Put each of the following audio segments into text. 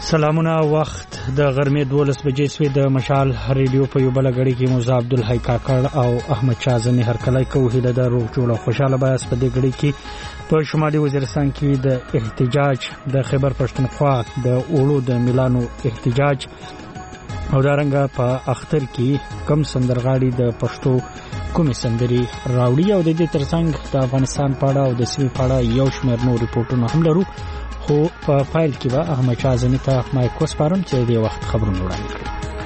سلامونه وخت د غرمې 12 بجې سوی د مشال ریډیو په یو بل غړي کې موسی عبدالحی کاکړ او احمد شازنی هرکلای کوهیله د روغ جوړه خوشاله بیاس په دې غړي کې په شمالي وزیرستان کې د احتجاج د خیبر پښتونخوا د اولو د میلانو احتجاج او دارنګه په اختر کې کم سندرغاړي د پښتو کومې سندري راوړي او د دې ترڅنګ د افغانستان په اړه او د سیمې په اړه یو شمېر نور ریپورتونه هم لرو خو په فایل کې به احمد شازنی ته مایک وسپارم چې د وخت خبرونه وړاندې کړي.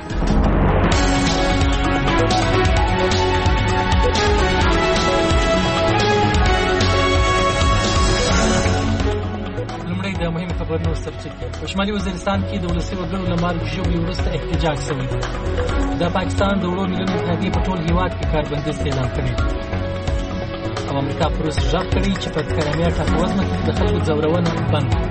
لومړی د مهمو خبرونو سرچینه په شمالي وزیرستان کې د ولسي وګړو له مرګ ژوبلې وروسته احتجاج شوی دی. د پاکستان د وړو مليونو اتحادیې په ټول هیواد کې کاربندیز اعلان کړی او امریکا پروس ژغ کړی چې په کرامیا ټاپووزمه کې د خلکو ځورونه بند کړي.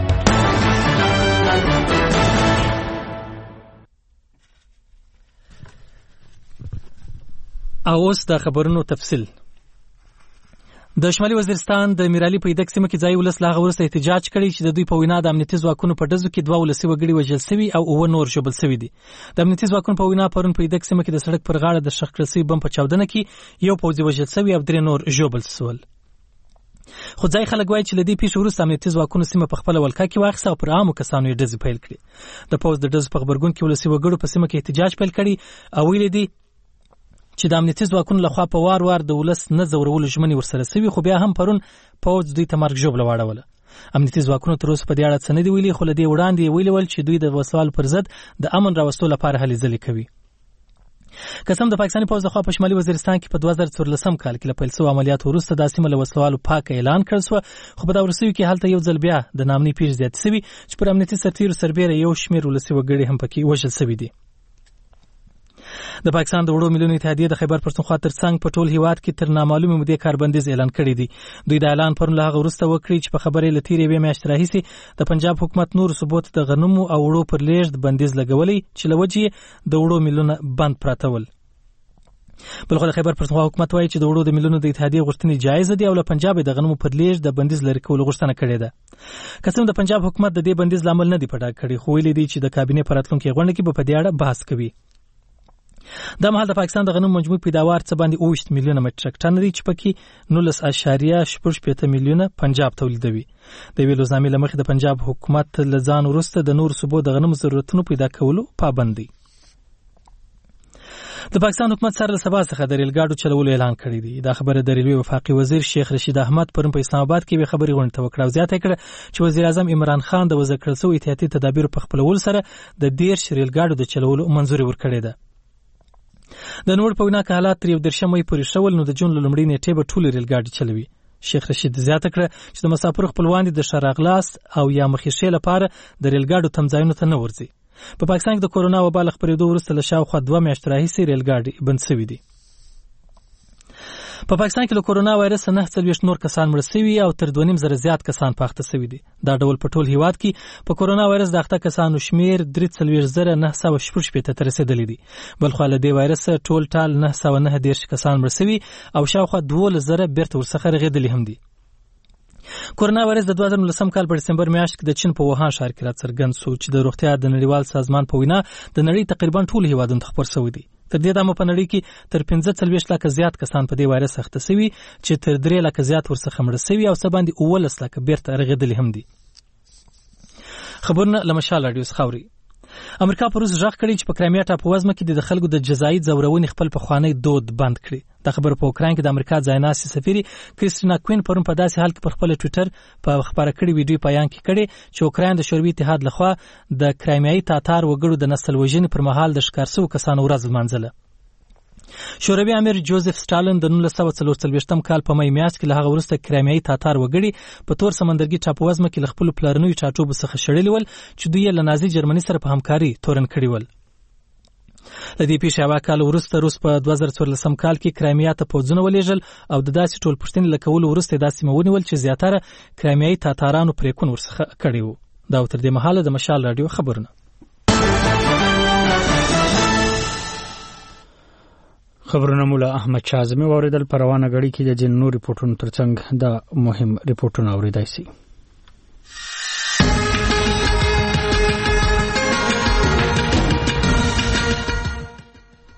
او اوس د خبرونو تفصیل. د شمالي وزیرستان د میرالي په ایدک سیمه کې ځای ولس لا غوړسته احتجاج کړی چې د دوی په وینا د امنیتي ځواکونو په ډزو کې 2 ولسي وګړي وژل شوي او 9 نور ژوبل شوي دي. د امنیتي ځواکونو په وینا پرون په ایدک سیمه کې د سړک پر غاړه د شخ کړسي بم په چاودنه کې یو پوځي وژل شوی او 3 نور ژوبل شول. خو ځای خلک وایي چې لدی پیښې وروسته امنیتي ځواکونو سیمه په خپل ولکه کې واخیسته او پر عامو کسانو یې ډزې پیل کړې. د پوځ د ډزو په خبرګون کې ولسي وګړو په سیمه کې احتجاج پیل کړي او ویلي دي چې د امنیتي ځواکونو لخوا په وار وار د ولس نه ځورولو ژمنې ورسره سوي، خو بیا هم پرون پوځ دوی ته مرګ ژوبله واړوله. امنیتي ځواکونو تر اوسه په دې اړه څه نه دي ویلي، خو له دې وړاندې یې ویلي ول چې دوی د وسوالو پر ضد د امن راوستو لپاره هلې ځلې کوي. قسم د پاکستاني پوځ لخوا په شمالي وزیرستان کې په 2014 کال کې له پیل شوو عملیاتو وروسته دا سیمه له وسلوالو پاکه اعلان کړل شوه، خو په دا وروستیو کې هلته یو ځل بیا د ناامنۍ پیښې زیاتې شوي چې پر امنیتي سرتیرو سربیره یو شمېر ولسي وګړي هم پکې وژل شوي دي. د پاکستان د وړو مليونو اتحادیې د خیبر پښتونخوا ترڅنګ په ټول هیواد کې تر نامعلومې مودې کاربندیز اعلان کړی دی. دوی د اعلان پرون له هغه وروسته وکړي چې په خبرې له تېرې یوې میاشتې راهیسې د پنجاب حکومت نورو صوبو ته د غنمو او وړو پر لېږد بندیز لګولی چې له وجې د وړو میلونه بند پراته ول. بلخو د خیبر پښتونخوا حکومت وایي چې د وړو د میلونو د اتحادیې غوښتنې جایزه دي او له پنجاب د غنمو پر لېږد د بندیز لرې کولو غوښتنه کړې ده. قسم د پنجاب حکومت د دې بندیز لامل نه دی په ډاګه کړی، خو ویلي دی چې د کابینې په راتلونکې غونډه کې به په دې اړه بحث کوي. دا مهال د پاکستان د غنمو مجموعي پیداوار څه باندې 20 میلیونه مټریک ټن دی چې پکې 19.8 میلیونه پنجاب تولیدوي. د ویلو ځامې له مخې د پنجاب حکومت له ځان وروسته د نورو صوبو د غنمو ضرورتونو پیدا کولو پابند دی. د پاکستان حکومت سره له سبا څخه د ریلګاډو چلولو اعلان کړی دی. دا خبره د ریلوې وفاقي وزیر شیخ رشید احمد پرون په اسلام آباد کې به خبري غونډه وکړه او زیاته کړه چې وزیر اعظم عمران خان د وضع کړل شوی احتیاطي تدابیر په خپلولو سره د 10 ریلګاډو د چلولو منظوري ورکړې ده. د نور په وینا که حالات تر 13 مې پورې شول نو د جون لومړۍ نیټې به ټول ریلګاډي چلوي. شیخ رشید زیاته کړه چې د مسافرو خپلوان د شراغلاس او یا مخیشې لپاره د ریلګاډو تمځایونو ته نه ورځي. په پاکستان کې د کورونا وبا له خپرېدو وروسته له شاوخوا 2 میاشتې راهیسې ریلګاډي بند شوي دي. په پاکستان کې له کورونا وایرس 9 نور کسان مړه شوي او تر 2.5 زره زیات کسان پاخته شوي دي. دا ډول په ټول هیواد کې په کورونا وایرس د اخته کسانو شمیر 43,916 ته رسیدلی دی. بلخو له دې وایرس ټول ټال 919 کسان مړه شوي او شاوخوا 12,000 بیرته ورڅخه رغېدلي هم دي. کورونا وایرس د 2019 کال په دسمبر میاشت کې د چین په ووهان ښار کې راڅرګند شو چې د روغتیا د نړیوال سازمان په وینا د نړۍ تقریبا ټول هیوادونو ته خپور شوی دی. تر دې دمه په نړۍ کې تر 45 لکه زیات کسان په دې وایرس اخته شوي چې تر 3 لکه زیات ورڅخه مړه شوي او څه باندې 19 لکه بیرته رغېدلي هم دي. خبرونه له مشال راډیو څخه اوري. امریکا پروس ژغ کړی چې په کرامیا ټاپووزمه کې د خلکو د جزایي ځورونې خپل پخوانی دود بند کړي. دا خبر په اوکراین کې د امریکا ځایناسي سفیري کریستینا کوین پرون په داسې حال کې پر خپل ټویټر په خبره کړي ویډیو بیان کې کړي چې اوکراین د شوروي اتحاد لخوا د کرایمیایي تاتار وګړو د نسل وژنې پر مهال د ښکار شوو کسانو ورځ لمانځله. شوروي امیر جوزف ستالین د 1944 کال په مې میاشت کې له هغه وروسته کرایمیایي تاتار وګړي په تور سمندرګي ټاپووزمه کې له خپلو پلرنیو ټاټوبو څخه شړلي ول چې دوی یې له نازي جرمني سره په همکاري تورن کړي ول. له دې پیښې یوه کال وروسته روس په 2014 کال کې کرایمیا ته پوځونه ولېږل او د داسې ټولپوښتنې له کولو وروسته دا سیمه ونیول چې زیاتره کرایمیایي تاتارانو پرېکون ورڅخه کړی و. دا تر دې مهاله د مشال راډیو خبرونه. خبرونه مولا احمد شازمی واردل په روانه غړي کې د جنو ریپورتونو ترڅنګ د مهم ریپورتونه اوریدای شي.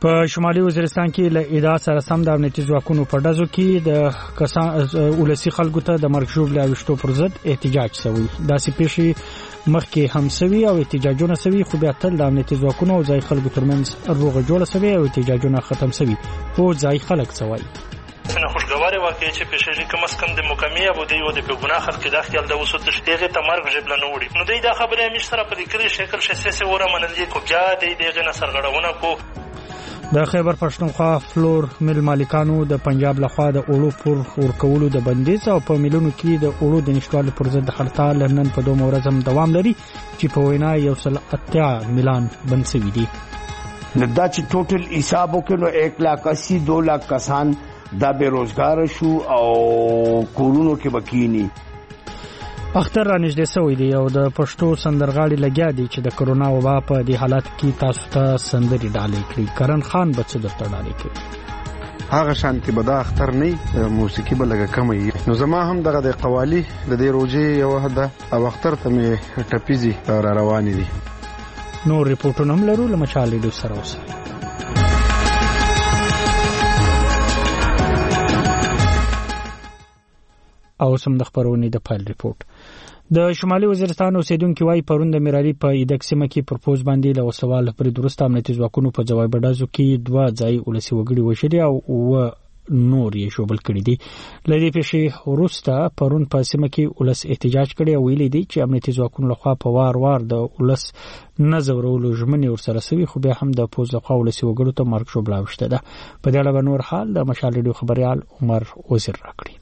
په شمالي وزیرستان کې له اعداد سره سم د امنیتي ځواکونو په ډزو کې د ولسی خلکو ته د مرګ ژوبله وشتو پر ضد احتجاج شوی. داسې پیښې مخکې هم شوی او احتجاجونه شوی، خو بیا تل د امنیتي ځواکونو او ځای خلکو ترمنځ روغه جوړه شوی او احتجاجونه ختم شوی او ځای خلک شوی. سنه خوشگوار واقعي چې پیښې کم از کم د مکمې ابو دی او د بګناه خلک د خیال د وسوت شتيغه تمرګ جبل نه وړي. نو دا خبره همیش سره په دې شکل شسه وره منلې کو بیا دغه نصرغړونه کو. د خیبر پښتونخوا فلور مل مالکانو د پنجاب لخوا د اولو پر ورکولو د بندیز او په ملونو کې د اولو د نشټوالو پر ضد هړتال نن په دوه ورځ هم دوام لري چې په وینا یو سل اتیا ملان بند شوي دي. دا چې ټوټل حساب وکړو 1,80,000 2,00,000 کسان دا بیروزګار شو او کورونو کې بکینی. اختر را نږدې شوی دی او د پښتو سندرغاړي لګیا دي چې د کرونا وبا په دې حالت کې تاسو ته سندري ډالۍ کړي. کرن خان به څه درته ډالۍ کړي؟ هغه شانتي به دا اختر نه موسیقي به لګه کم وي. نو زما هم دغه د قوالی د دې روزې یو هدا او اختر ته مې ټپیزي را روانې دي. نو ریپورټونه هم لرو لمچالي د سره اوسه. او سم د خبرونې د فایل ریپورت. د شمالي وزیرستان اوسیدونکو وايي پرون د میرالي په ایدک سیمه کې پرپوز باندې له وسوال پر درست امنیتي ځواکونو په ځواب بډازو کې 2 ځای ولسی وګړي وشري او نور یې شوبل کړی دي. لدې پیښې وروسته پرون په سیمه کې ولس احتجاج کړي او ویلي دي چې امنیتي ځواکونو لخوا په وار د ولس نظرولو ژمنې ورسره سوي، خو بیا هم د پوز لخوا ولسی وګړو ته مرګ شوبلا وشته ده. په دې اړه نور حال د مشال ریډیو خبريال عمر وزیر راکړي.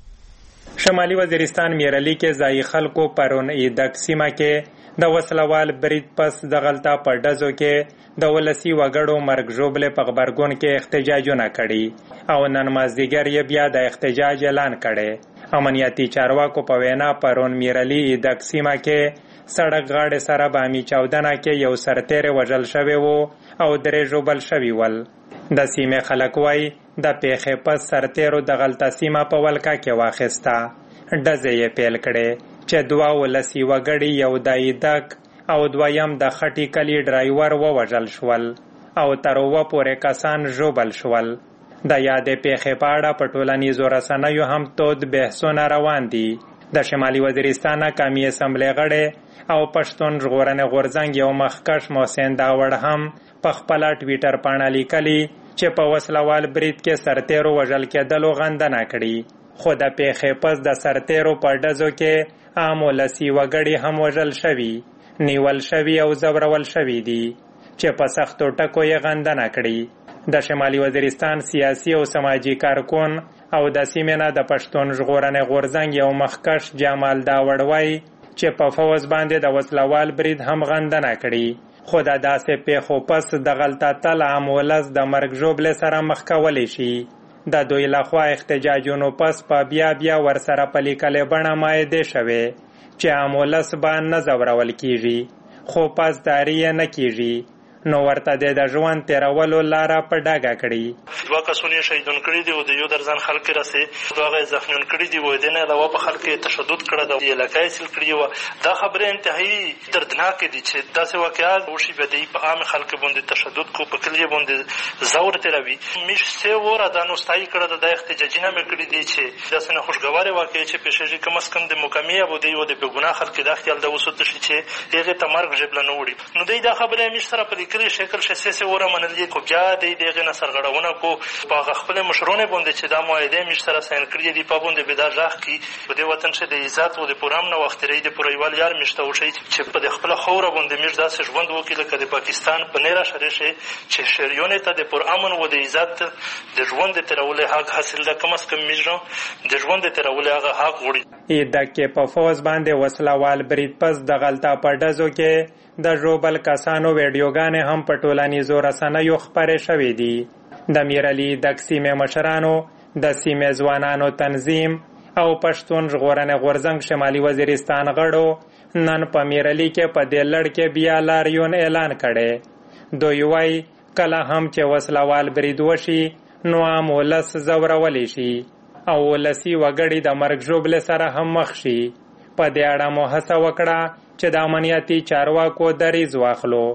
شمالي وزیرستان میرالي کې ځای خلکو پرون ایدک سیمه کې د وسلوال برید پس د غلطه په ډزو کې د ولسی وګړو مرګ ژوبله په خبرګون کې احتجاجونه کړي او نن مازدیګر یې بیا د احتجاج اعلان کړي. امنیتي چارواکو په وینا پرون میرالي ایدک سیمه کې سړک غاړې سره بامي چاودنه کې یو سرتیر وژل شوی وو او درې ژوبل شوی ول. د سیمه خلک وای د پیښې پس سرتیرو د غلطه سیمه په ولکا کې واخیسته. ډزې یې پیل کړې چې 2 ولسی وګړي یو د ایدک او دویم د خټي کلی ډرایور ووژل شول او تر اوسه پورې کسان ژوبل شول. د یادې پیښې په اړه په ټولنیزو رسنیو هم تود بحثونه روان دي. د شمالي وزیرستان قومي اسمبلی غړی او پښتون ژغورنې غورځنګ یو مخکښ محسن داوړ هم په خپل ټویټر باندې لیکلي چې په وسلوال برید کې سرتیرو وژل کېدلو غندنه کړي. خو د پیښې پس د سرتیرو په ډزو کې عام ولسی وګړي هم وژل شوي، نیول شوي او ځورول شوي دي چې په سختو ټکو یې غندنه کړي. د شمالي وزیرستان سیاسي او سماجی کارکون او د سیمې نه د پښتون ژغورنې غورځنګ یو مخکښ جمال داوړ وایي چې په فوز باندې د وسلوال برید هم غندنه کړي. خو د داسې پیښو پس د غلطه تل عام ولس د مرګ ژوبلې سره مخ کولی شي. د دوی لخوا احتجاجونو پس په بیا ورسره په لیکلې بڼه مایده شوې چې عام ولس به نه ځورول کیږي، خو پس داری نه کیږي. نو ورته د ژوند تیرولو لاره په ډاګه کړي. 2 کسونه شهیدون کړي دي او د یو درځن خلک راسي هغه زخمیون کړي دي. و دنه علاوه په خلک تشدد کړه د علاقې سل کړي و. دا خبره انتهایی دردناک دي چې داسې واقعات وشي به د عام خلک باندې تشدد کو په کلیه باندې زور تیروي. مش سه ور د انوستای کړه د احتجاجونه مکړي دي چې داسې نه خوشگوار واقعي چې پیښې کم از کم د مکمې ابو دی او د بګناه خلک د خیال د وسوت شي چې هغه تمرګ جبل نه وړي. نو دا خبره همیش سره په شکل شسه وره منلې کو بیا دغه نصرغړونه کو په خپل مشرونه باندې چې دا معاهده مش سره ساين کړی دي په باندې به دا ځخ کی په دې وطن چې د عزت او د پرام نو وخت لري د پرویوال یار مشته وشي چې په خپل خوره باندې مش داسې ژوند وکړي لکه د پاکستان په نیره شریشه چې شریونه ته د پرامن او د عزت د ژوند ترول حق حاصل ده. کم از کم مجرم د ژوند ترول هغه حق وړي. دکه په فوز باندې وسلوال برید پس د غلطه په ډزو کې د ژوبل کسانو ویډیوګانې هم په ټولنیزو رسنیو خپرې شوې دي. د میرالي د سیمې مشرانو، د سیمې ځوانانو تنظیم او پښتون ژغورنې غورځنګ شمالي وزیرستان غړو نن په میرالي کې په دې لړ کې بیا لاریون اعلان کړي. دوی وایي کله هم چې وسلوال برید وشي نو عام ولس ځورولی شي او ولسي وګړي د مرګ ژوبلې سره هم مخ شي. په دې اړه مو هڅه وکړه چې د امنیتي چارواکو دریځ واخلو،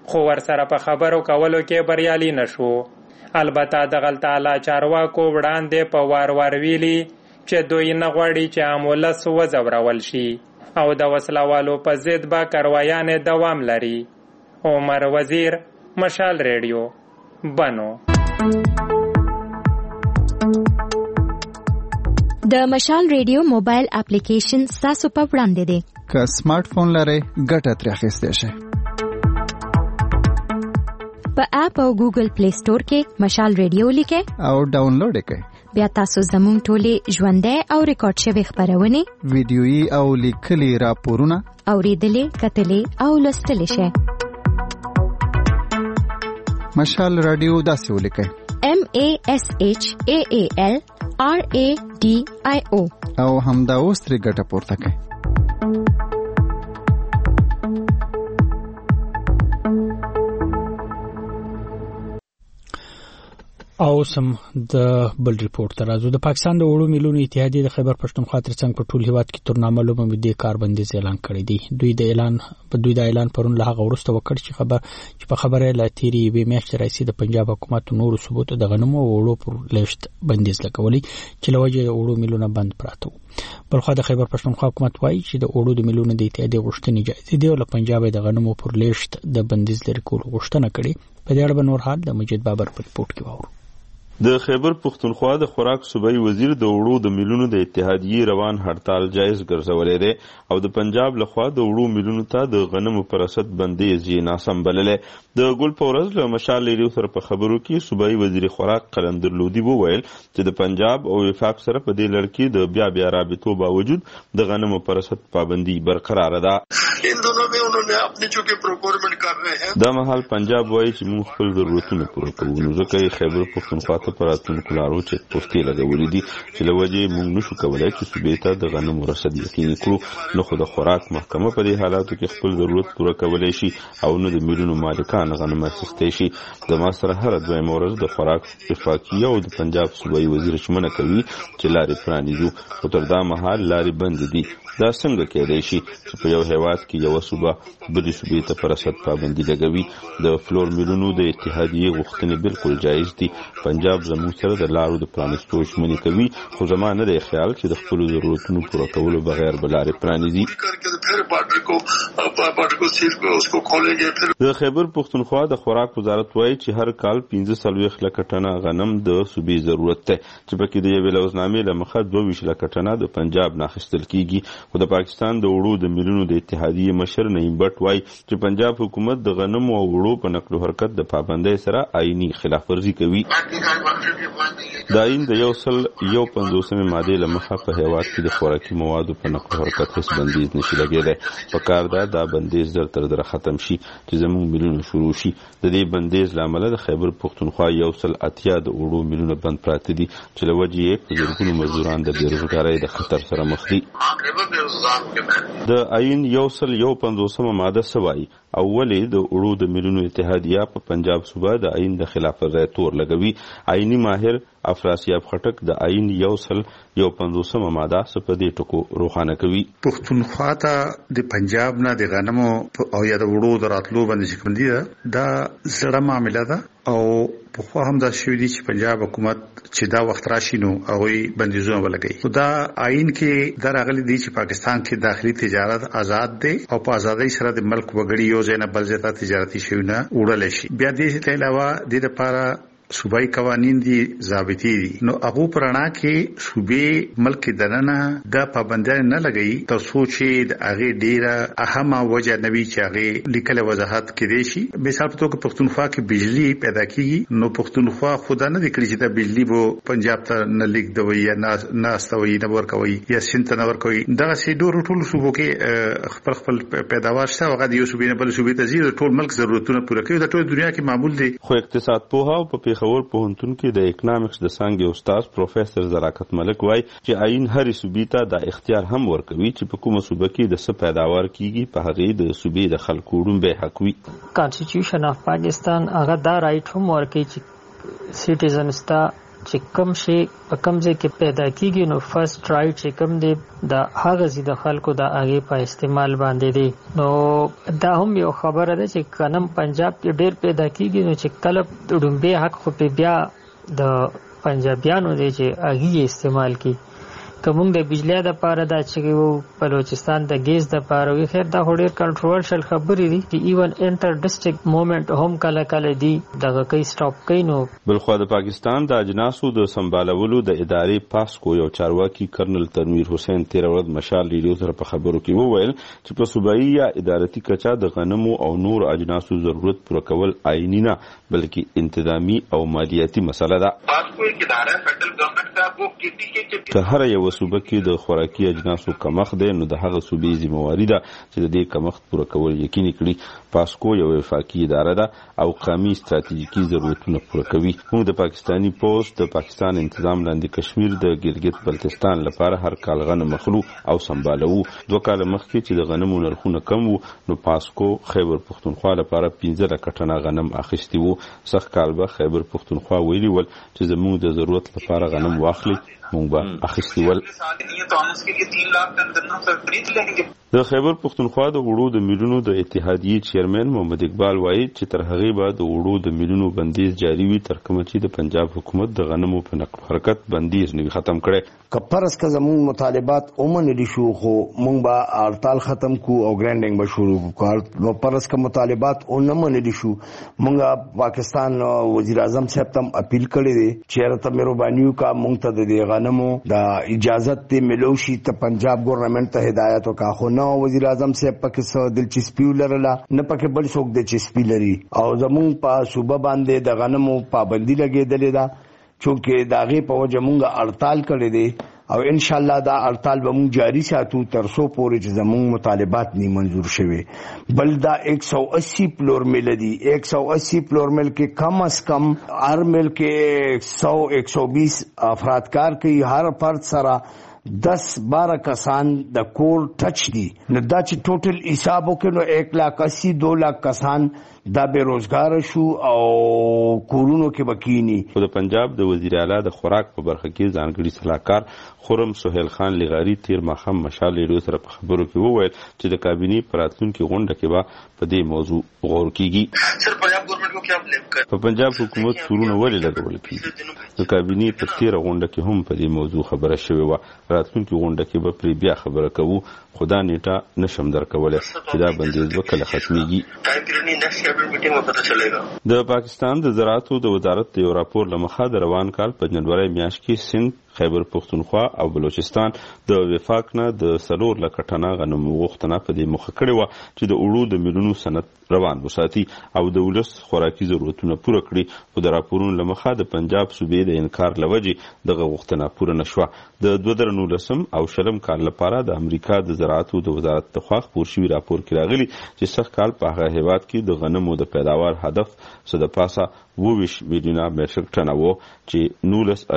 خو ورسره په خبرو کولو کې بریالي نشو. البته دغلته اعلی چارواکو وړاندې په وار ویلي چې دوی نه غواړي چې عام ولس وځورول شي او د وسلوالو په ضد به کاروایانې دوام لري. عمر وزیر، مشال ریډیو، بنو. د مشال ریډیو موبایل اپلیکیشن ستاسو په وړاندې دی. که سمارټ فون لرئ ګټه ترې اخیستی شئ. په اپ او ګوګل پلی سٹور کې مشال ریډیو لیکئ او ډاونلوډ کړئ. بیا تاسو زموږ ټولې ژوندۍ او ریکارډ شوي خپرونې، ویډیويي او لیکلي راپورونه اورېدلې، کتلې او لوستلی شئ. مشال رادیو داسې ولیکئ: MASHAAL RADIO او همدا اوس ترې ګټه پورته کړئ. او سم د بل ریپورت ته راځو. د پاکستان د وړو میلونو اتحادیې د خیبر پښتونخوا ترڅنګ په ټول هیواد کې تر نامعلومه مودې کاربندیز اعلان کړی دی. دوی د اعلان پرون له هغه وروسته وکړ چې په خبره لا تیری یوې میاشتې راځي د پنجاب حکومت نورو صوبو ته د غنمو او وړو پر لیست بندیز لګولي چې له وجې د وړو میلونه بند پراته وو. بلخوا د خیبر پښتونخوا حکومت وایي چې د وړو د میلونو د اتحادیې غوښتنې جایز دي او له پنجاب د غنمو پر لیست د بندیز لري کولو غوښتنه کړې. په دې اړه به نور حال د مجید بابر په ریپورت کې واورو. د خیبر پښتونخوا د خوراک صوبایي وزیر د وړو د میلونو د اتحادیې روان هړتال جایز ګرځولی دی او د پنجاب لخوا د وړو میلونو ته د غنمو پر رسد بندیز یې ناسم بللی. د ګل په ورځ له مشال ریډیو سره په خبرو کې صوبایي وزیر خوراک قلندر لودي وویل چې د پنجاب او وفاق سره په دې لړ کې د بیا رابطو باوجود د غنمو پر رسد پابندي برقراره ده. ان دونوں میں انہوں نے اپنی جو کہ پروکورمنٹ کر رہے ہیں. دا مهال پنجاب وایي چې موږ خپل ضرورتونه پوره کوو، نو ځکه خیبر پښتونخوا ته په راتلونکو لارو چیک پوسټې لګولې دي چې له وجې موږ نشو کولی چې صوبې ته د غنمو رسد یقیني کړو. نو خو د خوراک محکمه په دې حالاتو کې خپل ضرورت پوره کولی شي او نو د میلونو مالکان غنم اخیستی شي. د ما سره هره دویمه ورځ د خوراک وفاقیه او د پنجاب صوبایي وزیر ژمنه کوي چې لارې پرانیزو، خو تر دا مهال لارې بندې دي. دا څنګه کېدای شي چې په یو هیواد کې یوه صوبه بلې صوبې ته په رسد پابندي لګوي؟ د فلور میلونو د اتحادیې غوښتنې بالکل جایز دي. پنجاب زموږ سره د لارو د پرانیستو ژمنې کوي، خو زما نه دی خیال چې د خپلو ضرورتونو پوره کولو بغیر به لارې پرانیزي. د خیبر پښتونخوا د خوراک وزارت وایي چې هر کال 45 لکه ټنه غنم د صوبې ضرورت دی، چې پکې د یوې لوزنامې له مخه 22 لکه ټنه د پنجاب نه اخیستل کیږي. خو د پاکستان د وړو د میلونو د اتحادیې مشر نعیم بټ وایي چې پنجاب حکومت د غنمو او وړو په نقل و حرکت د پابندۍ سره آئینی خلاف ورزي کوي. د آئین د 151 مادې له مخه په هیواد کې د خوراکي موادو په نقل و حرکت هیڅ بندیز نشي لګېدی. پکار ده دا بندیز زر تر زره ختم شي چې زموږ میلونه شروع شي. د دې بندیز له امله د خیبر پښتونخوا 180 د وړو میلونه بند پراته دي چې له وجې یې په زرګونو مزدوران د بېروزګارۍ د خطر سره مخ دي. د آئین 151 ماده څه وایي او ولې د وړو د میلونو اتحادیه په پنجاب صوبه د آئین د خلاف ورزۍ تور لګوي؟ آئینی ماهر افراسیاب خټک د آئین 151 ماده څه په دې ټکو روښانه کوي. پښتونخوا ته د پنجاب نه د غنمو او یا د وړو د راتلو باندې شکمندي ده، دا زړه معامله ده او په خو هم دا شوی دی چې پنجاب حکومت چې دا وخت راشي نو هغوی بندیزونه ولګوي. خو دا آئین کې دا راغلی دی چې پاکستان کې داخلي تجارت آزاد دی او په ازادۍ سره د ملک وګړي یو ځای نه بل ځای ته تجارتي شیونه وړلی شي. بیا دې ته علاوه د لپاره صوبایي قوانین دي، ضابطې دي، نو هغو په رڼا کې صوبې ملک کې دننه دا پابندیان نه لګوي تر څو چې د هغې ډېره اهمه وجه نه وي چې هغې لیکلی وضاحت کیدی شي. مثال په توګه پښتونخوا کې بجلي پیدا کیږي، نو پښتونخوا خو دا نه دی کړي چې دا بجلي به پنجاب ته نه لیږدوي یا نه استوي، نه ورکوي یا سیند ته نه ورکوي. دغسې ډېرو ټولو صوبو کې خپل پیداوار شته، هغه د یو صوبې نه بل صوبې ته ځي، د ټول ملک ضرورتونه پوره کوي. د ټول دنیا کې معمول دی. خو اقتصاد پوها او په خبر پوهنتون کې د اکونامکس د څانګې استاد پروفیسر زراکت ملک وایي چې آئین هرې صوبې ته دا اختیار هم ورکوي چې په کومه صوبه کې د څه پیداوار کیږي په هغې د صوبې د خلکو وړومبی حق وي. کانسټیټیوشن اف پاکستان هغه دا رایټ هم ورکوي چې سټیزنز ته چې کوم شی په کوم ځای کې پیدا کیږي نو فرست رائټ چې کوم دی د هغه زی د خلکو د هغه په استعمال باندې دی نو دا هم یو خبره ده چې کنم پنجاب کې ډیر پیدا کیږي نو چې کله ډومبه حق خو په بیا د پنجابیانو دی چې هغه استعمال کی کوم د بجلی د پاره دا چې بلوچستان د ګیس د پاره وی خیر دا ډیر کنټروورشل خبرې دي چې ایون انټر ډسټریکټ موومېنټ هم کله کله دی دغه کوي سټاپ کوي نو بلخو د پاکستان د اجناسو د سمبالولو د ادارې پاسکو یو چارواکي کرنل تنویر حسین 13 ورځ مشال ریډیو سره په خبرو کې وویل چې په صوبایي یا ادارتي کچا د غنمو او نور اجناسو ضرورت پوره کول آئینی نه بلکې انتظامی او مالیاتي مسله ده. پاسکو یک اداره فیډرل گورنمنٹ کا وہ کیتی کې که هر یو صوبه کې د خوراکي اجناسو کمښت دی نو د هغه صوبې ذمہواري ده چې د دې کمښت پوره کول یقیني کړي. پاسکو یو وفاقي اداره ده او قومي ستراتیژیکي ضرورتونه پوره کوي. موږ د پاکستاني پوسټ د پاکستان انتظام لاندې کشمیر د ګلګت بلتستان لپاره هر کال غنم مخلو او سمبالو. 2 کال مخکې چې د غنمو نرخونه کم وو نو پاسکو خیبر پختونخوا لپاره 15 لک ټنه غنم اخیستی وو. سخت کال به خیبر پختونخوا ویلي ول چې زموږ د ضرورت لپاره غنم واخلي مونږ به اخیستی ول. د خیبر پختونخوا د وړو د میلونو د اتحادیې چیرمن محمد اقبال وایي چې تر هغې به د وړو د میلونو بندیز جاری وي تر کومه چې د پنجاب حکومت د غنمو په نقل حرکت بندیز نه ختم کړي. کپرس که زموږ مطالبات ومنل شو خو مونږ به هړتال ختم کو او ګرانډینګ به شروع کو. نو پرس که مطالبات ونه منل شو مونږ پاکستان وزیر اعظم صاحب ته اپیل کړی دی چې راته مهرباني وکړه مونږ ته د غنمو د اجازت ته ملوشي ته پنجاب ګورنمنت ته هدایت وکړه خو نو وزیر اعظم صاحب پکې څه دلچسپي ولرله نه پکې بل څوک دلچسپي لري او زموږ په صوبه باندې د غنمو پابندي لګېدلې ده چونکې د هغې په وجه مونږ هړتال کړی دی او ان شاء الله دا هړتال به مونږ جاری ساتو تر څو پورې چې زموږ مطالبات نه منظور شوي. بل دا 180 پلور میل دي 180 پلور میل کې کم از کم هر میل کې 100-120 افراد کار کوي. هر فرد سره 10-12 کسان د کور ټچ دي نو دا چې ټوټل حساب وکړو نو 180-2 لک کسان دا بیروزګار شو او کورونو کې بکینی. د پنجاب د وزیر اعلی د خوراک په برخه کې ځانګړي صلاحکار خرم سهیل خان لغاری تیر ماښام مشال ریډیو سره په خبرو کې وویل چې د کابینې په راتلونکي غونډه کې به په دې موضوع غور کیږي. سر پنجاب ګورنمنت کو کیا بلیم کړ په پنجاب حکومت سورونه ولې لګول کیږي. د کابینې په 13 غونډه کې هم په دې موضوع خبره شوې و. راتلونکي غونډه کې به پرې بیا خبره کوو خدا نیټه نشم درکوله چې دا بندیز به کله ختمیږي. د پاکستان د زراعتو د وزارت یو راپور لمخه د روان کال په جنوري میاشت کې سند خیبر پختونخوا او بلوچستان د وفاق نه د 4 لک ټنه غنم غوښتنه په دې مخه کړې و چې د وړو د میلیونو صنعت روان وساتي او د ولس خوراکي ضرورتونه پوره کړي. خو د راپورونو لمخه د پنجاب صوبې د انکار لوجې دغه غوښتنه پوره نشوه. د 2019 او شلم کال لپاره د امریکا د زراعتو د وزارت لخوا خپور شوي راپور کې راغلي چې سږ کال په هغه هیواد کې د غنمو د پیداوار هدف څه د پاسه 22 میلیونه میټریک ټنه و چې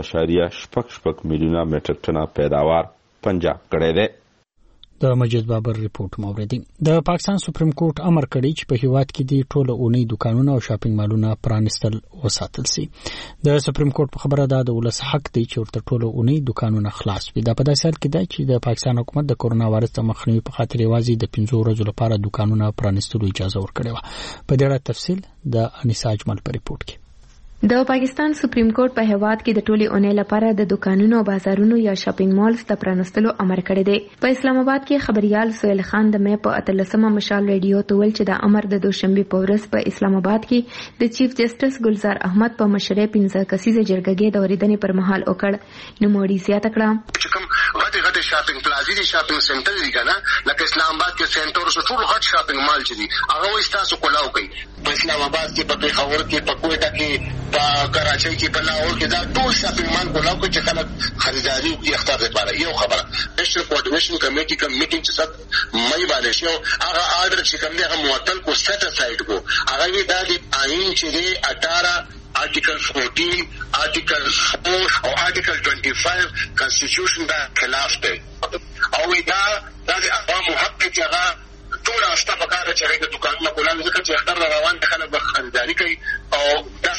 19.6 میلیونه میټریک ټنه پیداوار پنجاب کړی دی. د مجید بابر ریپورت موردی. د پاکستان سپریم کورټ امر کړی چې په هیواد کې د ټوله اونۍ دکانونه او شاپینګ مالونه پرانستل وساتل شي. د سپریم کورټ په خبره ده د ولس حق دی چې ورته ټوله اونۍ دکانونه خلاص وي. دا په داسې حال کې ده چې د پاکستان حکومت د کورونا وایرس د مخنیوي په خاطر یوازې د 15 ورځو لپاره دکانونه پرانستلو اجازه ورکړې وه. په دې اړه تفصیل د انیسا اجمل په ریپورت کې. د پاکستان سپریم کورټ په هیواد کې د ټولي اونۍ لپاره د دکانونو او بازارونو یا شاپینګ مالز د پرانستلو امر کړی دی. په اسلام آباد کې خبريال سهیل خان د مې په 13مه مشال ریډیو ته ویل چې د امر د دوشنبه په ورځ په اسلام آباد کې د چیف جسټس ګلزار احمد په مشرۍ 15 کسیزه جرګه د اوریدنې پر مهال وکړ. نو موړي زیاته کړه غټ شاپینګ پلازا دي شاپینګ سنټر دي کنه لکه اسلام آباد کې سنټر سو ټول غټ شاپینګ مال چي دي هغه وستاسو کولاو کوي. په اسلام آباد کې په پیښور کې په کوټه کې په کراچۍ کې په لاهور کې دا ټول شاپینګ مال کولاو کوي چې خلک خریداري کوي اختیار لپاره. یو خبره نېشنل کوارډینیشن کمیټي کوم میټینګ چې سب مې باندې شو هغه آرډر چې کوم دی هغه معطل کو سیټ اساید کو هغه وی دا د آئین چې دی 18 آرټیکل 14 آرټیکل 4 او آرټیکل 25 کانسټیټیوشن دا خلاف دی او دا د عوامو حق چې هغه ټول استا په کار چې د دکانونو کولانو ځکه چې اختر روان د خلک خریداري کوي او دا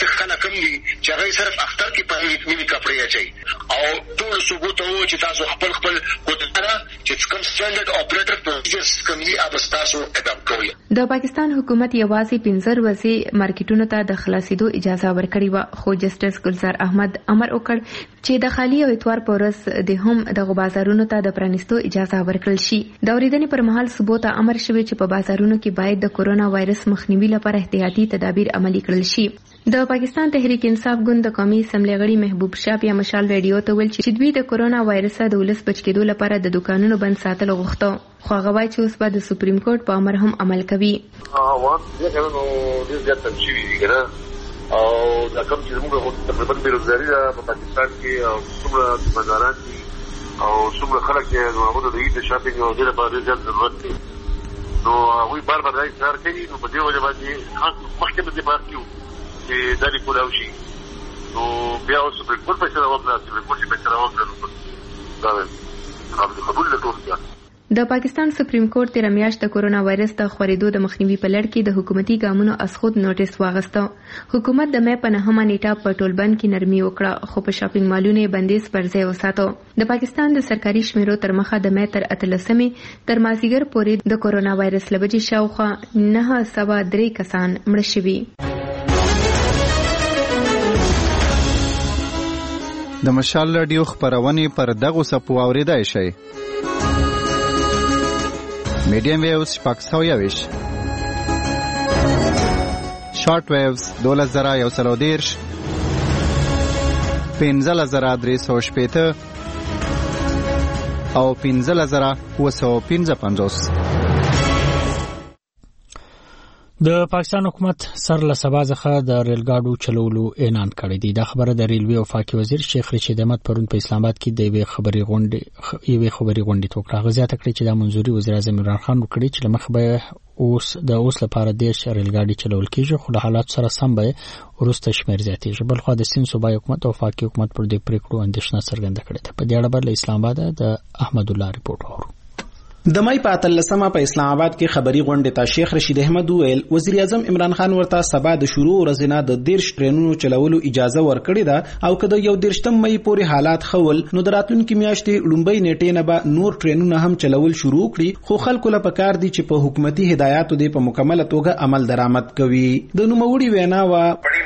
داسې خلک هم دي چې هغه صرف اختر کې په مینی کپړې اچي او ټول صوبو ته و چې تاسو خپل کوټه چې کوم سټانډرډ اپریټر پروسیجرز کوم دي هغه تاسو اډاپټ کوئ. د پاکستان حکومت یوازې 15 ورځې مارکیټونو ته د خلاصېدو اجازه ورکړې و، خو جسټس ګلزار احمد امر وکړ چې د خالی او اتوار په ورځ د هم د بازارونو ته د پرانیستو اجازه ورکړل شي. د اورېدنې پر مهال صوبو ته امر شوی چې په بازارونو کې باید د کورونا وایرس مخنیوي لپاره احتیاطي تدابیر عملي کړل شي. د پاکستان تحریک انصاف ګوند د قومي اسمبلی غړي محبوب شاه بیا مشال ریډیو ته ویل چې دوی د کورونا وایرس د ولس بچ کېدو لپاره د دکانونو بند ساتل غوښته، خو هغه وایي چې اوس به د سپریم کورټ په امر هم عمل کوي. او دا کوم چې موږ تقریبا بیروزګاری ده په پاکستان کې او څومره بازارات دي او څومره خلک یې نو د دې شاپینګ او د لپاره ډېر ضرورت دی، نو وی بار بار راځي کار کوي. نو په دې وجه باندې مخکې د پاره کیو چې دا لري کولاو شي، نو بیا اوس په ټول په سره وکړه چې په ټول په سره وکړه دا قبول لټوي. د پاکستان سپریم کورټ تیر میاشت د کورونا وایرس د خورېدو د مخنیوي په لړ کې د حکومتي ګامونو اسخود نوټیس واغسته. حکومت د مې په 9مه نیټه په ټولبند کې نرمي وکړه، خو په شاپینګ مالونو بندیز پر ځای وساتو. د پاکستان د سرکاري شمیرو تر مخه د مې تر 13مې تر مازیګر پورې د کورونا وایرس لبجې شاوخوا 903 کسان مړه شوي. د مشال رادیو خبرونه پر دغه سپو اوریدای شي. میډیم ویوز 620، شارټ ویوز 2130، 15350 او 15955. د پاکستان حکومت سر له سبا څخه د ریل ګاډو چلولو اعلان کړی دی. دا خبره د ریلوی او وفاقي وزیر شیخ رشید احمد پرون په اسلام آباد کې د یوې خبري غونډې توکړه. غزيات کړی چې د منځوري وزیر اعظم عمران خان وکړي چې لمخ به اوس لپاره د ریل ګاډي چلول کیږي، خو له حالات سره سم به ورسته شمیر زیاتېږي. بل خو د سین صوبایي حکومت او وفاقي حکومت پر دې پریکړو اندېښنه څرګنده کړې ده. په دې اړه بل اسلام آباد د احمد الله ریپورت اورو. د مای په 13مه په اسلام آباد کې خبري غونډه ته شیخ رشید احمد ویل وزیر اعظم عمران خان ورته سبا د شروع ورځې نه د 10 ټرینونو چلولو اجازه ورکړې ده او کله یو 10 مای پورې حالات خول نو دراتونکو میاشتې لومبۍ نیټې نه به نور ټرینونه هم چلول شروع کړي، خو خلکو له پکار دي چې په حکومتي هدایاتو د په مکمله توګه عمل درآمد کوي. د نوموړي وینا وا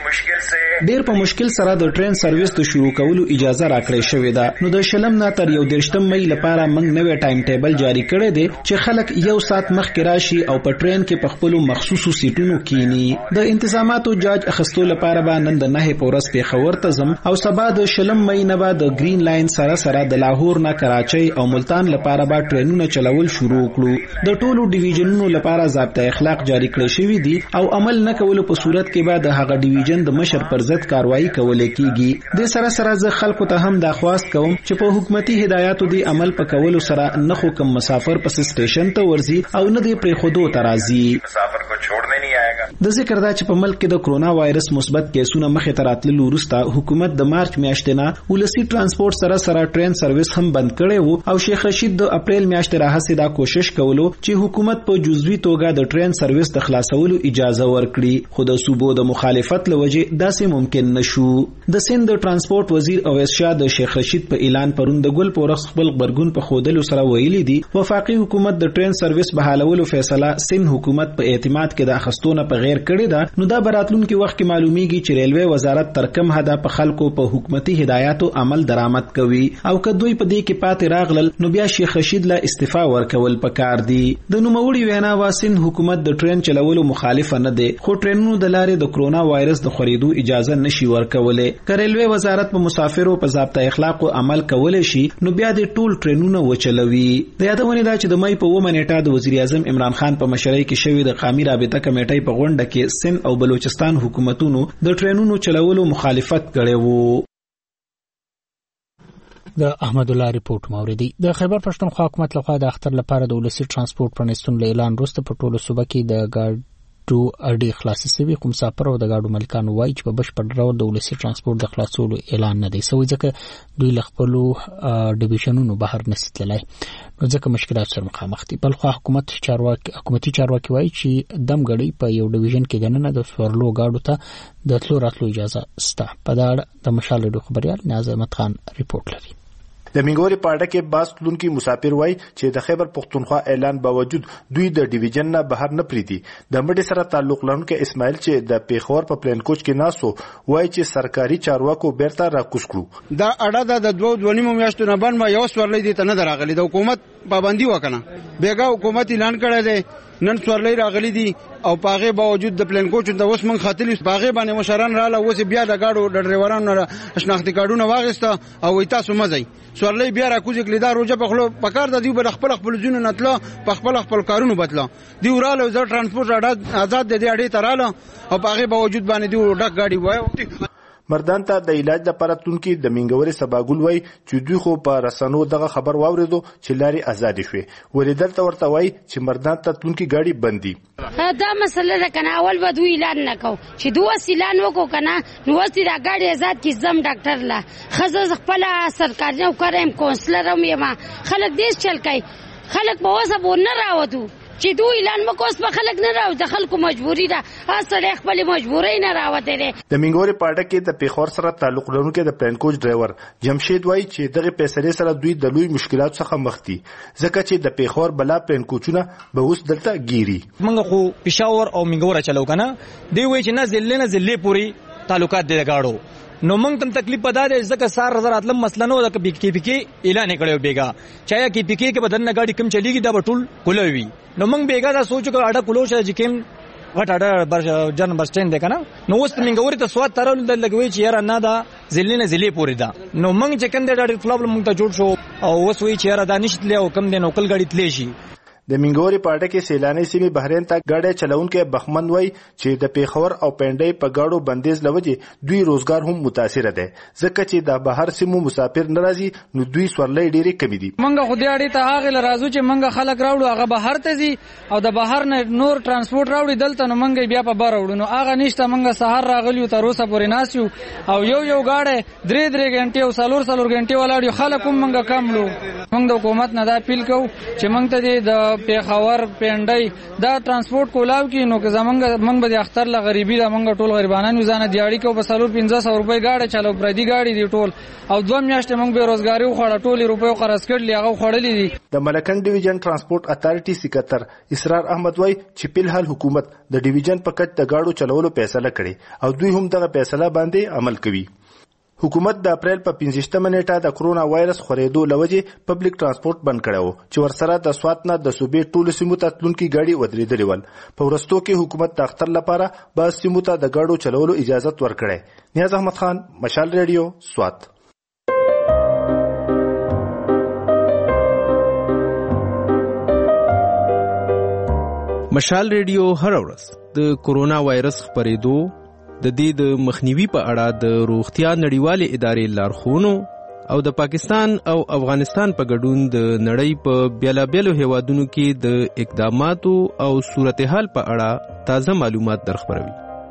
ډېر په مشکل سره د ټرین سرویس د شروع کولو اجازه راکړې شوې ده. نو د شلم نه تر یو 10 مای لپاره موږ نوې ټایم ټیبل جاری کړی دی چې خلک یو سات مخکې راشي او په ټرین کې په خپل مخصوصو سیټونو کینی. د انتظاماتو جاج اخستو لپاره به نن د 9 پورس په خبر تزم او سبا د شلم مای نه بعد د گرین لاین سره د لاهور نه کراچۍ او ملتان لپاره به ټرینونه چلول شروع کړو. د ټولو ډیویژنونو لپاره ضابطه اخلاق جاری کړی شوی دی او عمل نه کولو په صورت کې به د هغه ډیویژن د مشر پر ضد کاروایی کولای کیږي. د سره ز خلکو ته هم درخواست کوم چې په حکومتي هدایاتو دی عمل پکولو سره نه خو کم مسافر پس سټیشن ته ورځي او نه دی پرې خودو ترازی. مسافر کو छोड़ने नहीं आएगा. د ذکر دا چې په ملک کې د کرونا وایرس مثبت کیسونه مخې ته راتللو وروسته حکومت د مارچ میاشتې نه ولسی ترانسپورت سره ټرین سرویس هم بند کړی وو او شیخ رشید د اپریل میاشتې راهیسې دا کوشش کولو چې حکومت په جزوی توګه د ټرین سرویس د خلاصولو اجازه ورکړي، خو د صوبو د مخالفت لوجه داسې ممکن نشو. د سند د ترانسپورت وزیر اویس شاه د شیخ رشید په اعلان پرون د ګل پورس خپل خبرګون په خودلو سره ویلي دي وفاقي حکومت د ټرین سرویس بحالولو فیصله سند حکومت په اعتماد کې د اخستونه په غیر کړی ده. نو دا براتلونکو وخت کې معلومیږي چې ریلوی وزارت تر کم حدا په خلکو په حکومتي هدایاتو عمل درآمد کوي او کدوې په دې کې پاتې راغلل نو بیا شیخ رشید لا استعفا ورکول پکار دي. د نوموړي وینا واسین حکومت د ټرین چلولو مخالف نه دی، خو ټرینونو د لارې د کرونا وایرس د خورېدو اجازه نشي ورکولای. که ریلوی وزارت په مسافرو په ضابطه اخلاق عمل کولای شي نو بیا د ټول ټرینونه وچلوي. د یادونه دا چې د مای په 9 نیټه د وزیر اعظم عمران خان په مشرۍ کې شوې د قومي رابطه کمیټې په غونډه کې سند او بلوچستان حکومتونو د ټرینونو چلولو مخالفت کړی وو. د احمد الله ریپورت موریدي. د خیبر پښتونخوا حکومت لخوا د اختر لپاره د ولسی ترانسپورت پرانیستون اعلان وروسته په ټولو صوبه کې د اډې خلاصې شوي، خو مسافر او د ګاډو مالکان وایي چې په بشپړ ډول د ولسي ترانسپورت د خلاصولو اعلان نه دی شوی، ځکه دوی له خپلو ډیویژنونو بهر نشي تللی، نو ځکه مشکلات سره مخامخ دي. بل خو حکومتي چارواکي وایي چې دم ګړی په یو ډیویژن کې دننه د سورلو ګاډو ته د تلو راتلو اجازه شته. په دا اړه د مشال ریډیو خبريال نیاز احمد خان ریپورت لري. د منګوري پاړه کې باس تلونکي مسافر وای چې د خیبر پختونخوا اعلان باوجود دوی د ډیویژن نه بهر نه پریدي. د مډي سره تعلق لرونکي اسماعیل چې د پیښور په پلین کوچ کې ناسو وای چې سرکاري چارواکو بیرته راکوس کړو. دا اړه د 2.5 میاشتو نه باندې یو سورلې دي ته نه دراغلي، د حکومت پابندي وکنه بیګا حکومت اعلان کړی دی، نن سورلې راغلي دي او پاغه باوجود د پلین کوچ د اوس من خاطري پاغه باندې مشران رااله، اوس بیا د گاډو د ډرایورانو شناختی کارډونه واغسته او تاسو مزي سورلې بیا راکوځي کلیدا روزه په خپل پکار د دیو په خپل ځینو نتله په خپل کارونو بدله دی وراله زړه ترانسپورت آزاد د دې اړې تراله او پاغه باوجود باندې دی ډک گاډي وای. مردان ته د علاج د پراتونکو د منګوري سباګول وای چې دوی خو په رسنو دغه خبر واوریدو چې لاري آزاد شوي، ولیدل ته ورته وای چې مردان ته تونکي گاډي بندي. دا مسله ده کنه اول به دوی اعلان نکاو چې دوه اعلان وکړو کنه نو وستي دا گاډي آزاد کی زم ډاکټر لا خزه خپل سرکاري نو کرم کونسلر هم یم خلک دیش چل کای خلک په وسه بو نه راوځو چې دوی اعلان وکوس په خلک نه راو د خلکو مجبوری ده اصل خپل مجبوری نه راوته دي. د منګوري پاړه کې د پیښور سره تعلق لرونکي د پلین کوچ ډرایور جمشید وای چې دغه فیصله سره دوی د لوی مشکلات څخه مخ دي، ځکه چې د پیښور بلا پلین کوچونه به اوس دلته ګيري. منګه خو پېښور او منګورا چلو کنه دی وای چې نه ځلې پوری تعلقات دي گاړو، نو موږ تم تکلیف پدا ده ځکه سار رضا اتلم مسله نو د پی کې اعلان کړو بیګا چایا کې پی کې بدن گاډي کم چلیږي دا بټول کولوي، نو موږ بیګا دا سوچ کو اډه کولو چې کیم غټ اډه جن بس سټینډ ده کنه نو اوس منګوري ته سواد ترول د لګوي چې یاره نه دا ځلې پوری ده، نو موږ چې کنده ډاډ پرابلم موږ ته جوړ شو او اوس وی چې یاره دا نشته له کم دین او کل گاډي تلی شي. د منګوري پاړه کې سیلاني سیمې بحرین ته گاډي چلونکو بخمن وای چې د پیښور او پنډۍ په گاډو بندیز لوجه دوی روزګار هم متاثر ده، ځکه چې د بهر سیمو مسافر ناراضي نو دوی سورلې ډېری کمی دي. منګه خو دې اړې ته هغه لرازو چې منګه خلک راوړو هغه بهر ته زی او د بهر نه نور ترانسپورت راوړي دلته نو منګه بیا په بار راوړو، نو هغه نشته منګه سحر راغلیو تر اوسه پورې ناسیو او یو گاډي 3 غنټې او 4 غنټې ولاړ خلک هم منګه کملو. منګه د حکومت نه دا اپیل کوو چې منګ ته د پیښور پنډۍ دا ترانسپورت کولاو کی نو که زمنګ به د اختر له غریبی دا منګه ټول غریبانو ځانه دیاړي کو په 1500 روپۍ گاډي چالو پردي گاډي دی ټول او 2 میاشتې منګ به روزګاری خوړه ټول روپۍ قرض کړل هغه خوړلې دي. د ملکن ډیویژن ترانسپورت اتارټي سکرټر اسرار احمد وای چې په حال حکومت د ډیویژن په کټ د گاډو چلولو فیصله کړي او دوی هم دغه فیصله باندې عمل کوي. حکومت د اپریل په 15 نیټه د کرونا وایرس خورېدو لوجه پبلک ترانسپورت بند کړو چې ورسره د سوات نه د صوبې ټولو سیمو ته تلونکي گاډي ودرېدلې ول. په ورستو کې حکومت د اختر لپاره بعض سیمو ته د گاډو چلولو اجازه ورکړه. نیاز احمد خان، مشال ریډیو، سوات. مشال ریډیو هر ورځ د کرونا وایرس خپرېدو د دې د مخنیوي په اړه د روغتیا نړیوالې ادارې لارښوونو او د پاکستان او افغانستان په ګډون د نړۍ په بیلابیلو هیوادونو کې د اقداماتو او صورتحال په اړه تازه معلومات درخبروي.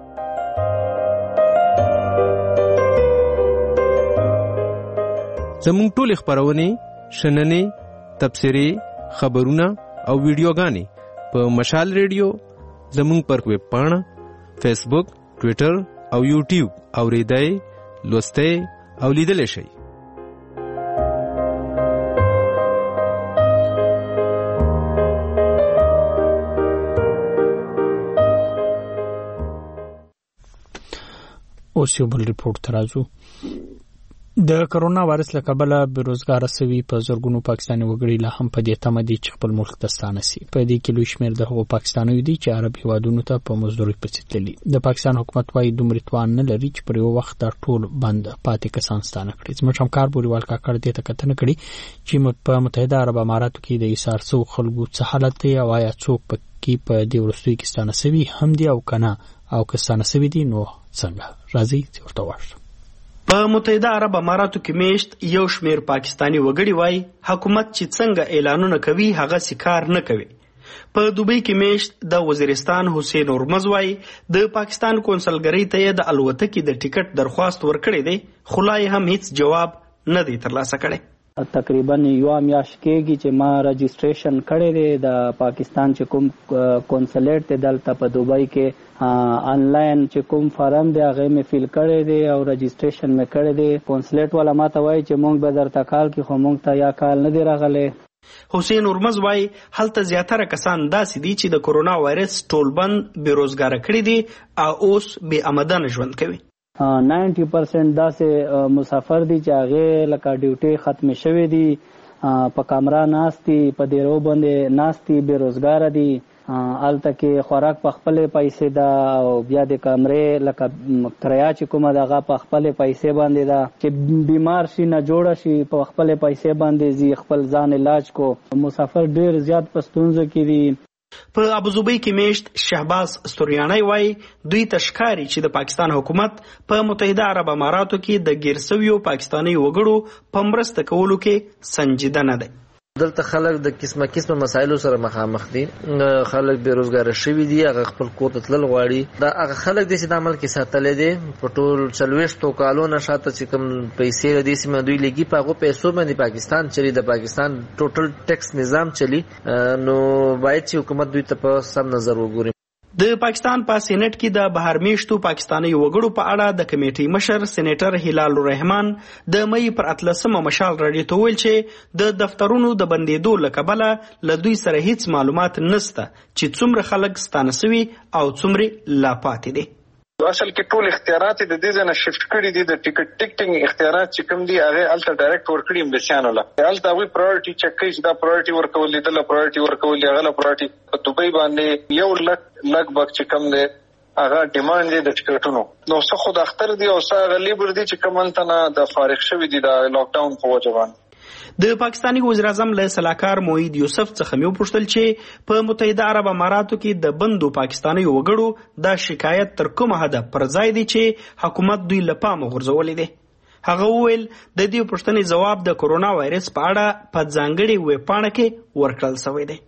زموږ ټول خبرونه شننې، تبصرې، خبرونه او ویډیوګانې په مشال ریډیو زموږ پر ویب پاڼه، فیسبوک، ټویټر او یوټیوب اوریدای، لوستای او لیدلای شئ. اوس یو بل ریپورت ترازو. د کرونا وایرس له کبله بیروزګار سوي په زورګونو پاکستاني وګړي لا هم په دې تمه دي چې خپل ملک ته ستانه سي. په دې کې لوی شمېر د هغو پاکستانیو دي چې عرب هیوادونو ته په مزدوري پسې تللي. د پاکستان حکومت وايي دومره توان نه لري چې پر یو وخت دا ټول بند پاتې کسان ستانه کړي. زموږ همکار بوریوال کاکړ دې ته کتنه کړي چې په متحده عرب اماراتو کې د ایثار سو خلکو څه حالت دی او آیا څوک پکې په دې ورستوي کې ستانه سوي هم دي او کنه او که ستانه سوي دي نو څنګه. راځي چې ورته وایو. په متحده عرب اماراتو کې میشت یو شمیر پاکستانی وګړي وای حکومت چې څنګه اعلانونه کوي هغه سکار نه کوي. په دوبۍ کې میشت د وزیرستان حسین اورمز وایي د پاکستان کونسلګرۍ ته یې د الوتکې د ټیکټ درخواست ورکړی دی خو لا یې هم هیڅ جواب نه دی ترلاسه کړی. تقریبا یو میاشت کېږي چې ما رجسټریشن کړی دی د پاکستان چې کوم کونسلیټ دی دلته په دوبۍ کې آنلاین چې کوم فارم دی هغه مې فیل کړی دی او رجسټریشن مې کړی دی. کونسلیټ والا ماته وایي چې مونږ به درته کال کې خو مونږ ته یا کال نه دی راغلی. حسین اورمز وایي هلته زیاتره کسان داسې دي چې د کرونا وایرس ټولبند بېروزګاره کړي دي او اوس بې امدنه ژوند کوي. 90% داسې مسافر دي چې هغې لکه ډیوټۍ ختمې شوې دي په کامره ناستي په دیرو باندې ناستي بېروزګاره دي. هلته کې خوراک په خپلې پیسې ده او بیا د کمرې لکه کرایه چې کومه ده هغه په خپلې پیسې باندې ده چې بیمار شي نه جوړه شي په خپلې پیسې باندې ځي خپل ځان علاج کو. مسافر ډېر زیات په ستونزو کې دي. په ابوظبي کې میشت شهباز ستوریانی وایي دوی ته ښکاري چې د پاکستان حکومت په متحده عرب اماراتو کې د ګیر سویو پاکستاني وګړو په مرسته کولو کې سنجیده نه دی. دلته خلک د قسمه مسایلو سره مخامخ دي. خلک بیروزګاره شوي دي هغه خپل کور ته تلل غواړي. دا هغه خلک دي چې د عمل کې ساتلې دي په ټول 40 کالونو شاته چې کوم پیسې د دې سیمه دوی لګي په هغه پیسو باندې پاکستان چلی د پاکستان ټوټل ټیکس نظام چلی نو باید چې حکومت دوی ته په سم نظر وګوري. د پاکستان په سېنات کې د بهر میشتو پاکستاني وګړو په اړه د کمیټې مشر سېنیټر هلال الرحمن د مې پر 18 مشال راډیو ته ویل چې د دفترونو د بندیدو له کبله له دوی سره هیڅ معلومات نشته چې څومره خلک ستانه سوي او څومره لا پاتې دي. اصل کې ټول اختیارات د دې نه شفت کړي دي. د ټیکټینګ اختیارات چې کوم دي هغه الته ډایرکټ ورکړي امبسیانو له الته وی پرایورټي چک کوي چې دا پرایورټي ورکول دي د پرایورټي ورکول هغه پرایورټي په دوبۍ باندې یو لک بک چې کوم دي هغه ډیماند دي د ټیکټونو نو څه خود اختر دي او څه غلیبر دي چې کوم ته نه د فارغ شوی دي د لاک ډاون په وجه باندې. د پاکستاني وزیر اعظم له سلاکار موحد یوسف څخه مې وپوښتل چې په متحده عرب اماراتو کې د بندو پاکستاني وګړو دا شکایت تر کومه حده پر ځای دی چې حکومت دوی له پامه غورځولی دی. هغه وویل د دې پوښتنې ځواب د کرونا وایرس په اړه په ځانګړې ویبپاڼه کې ورکړل شوی دی.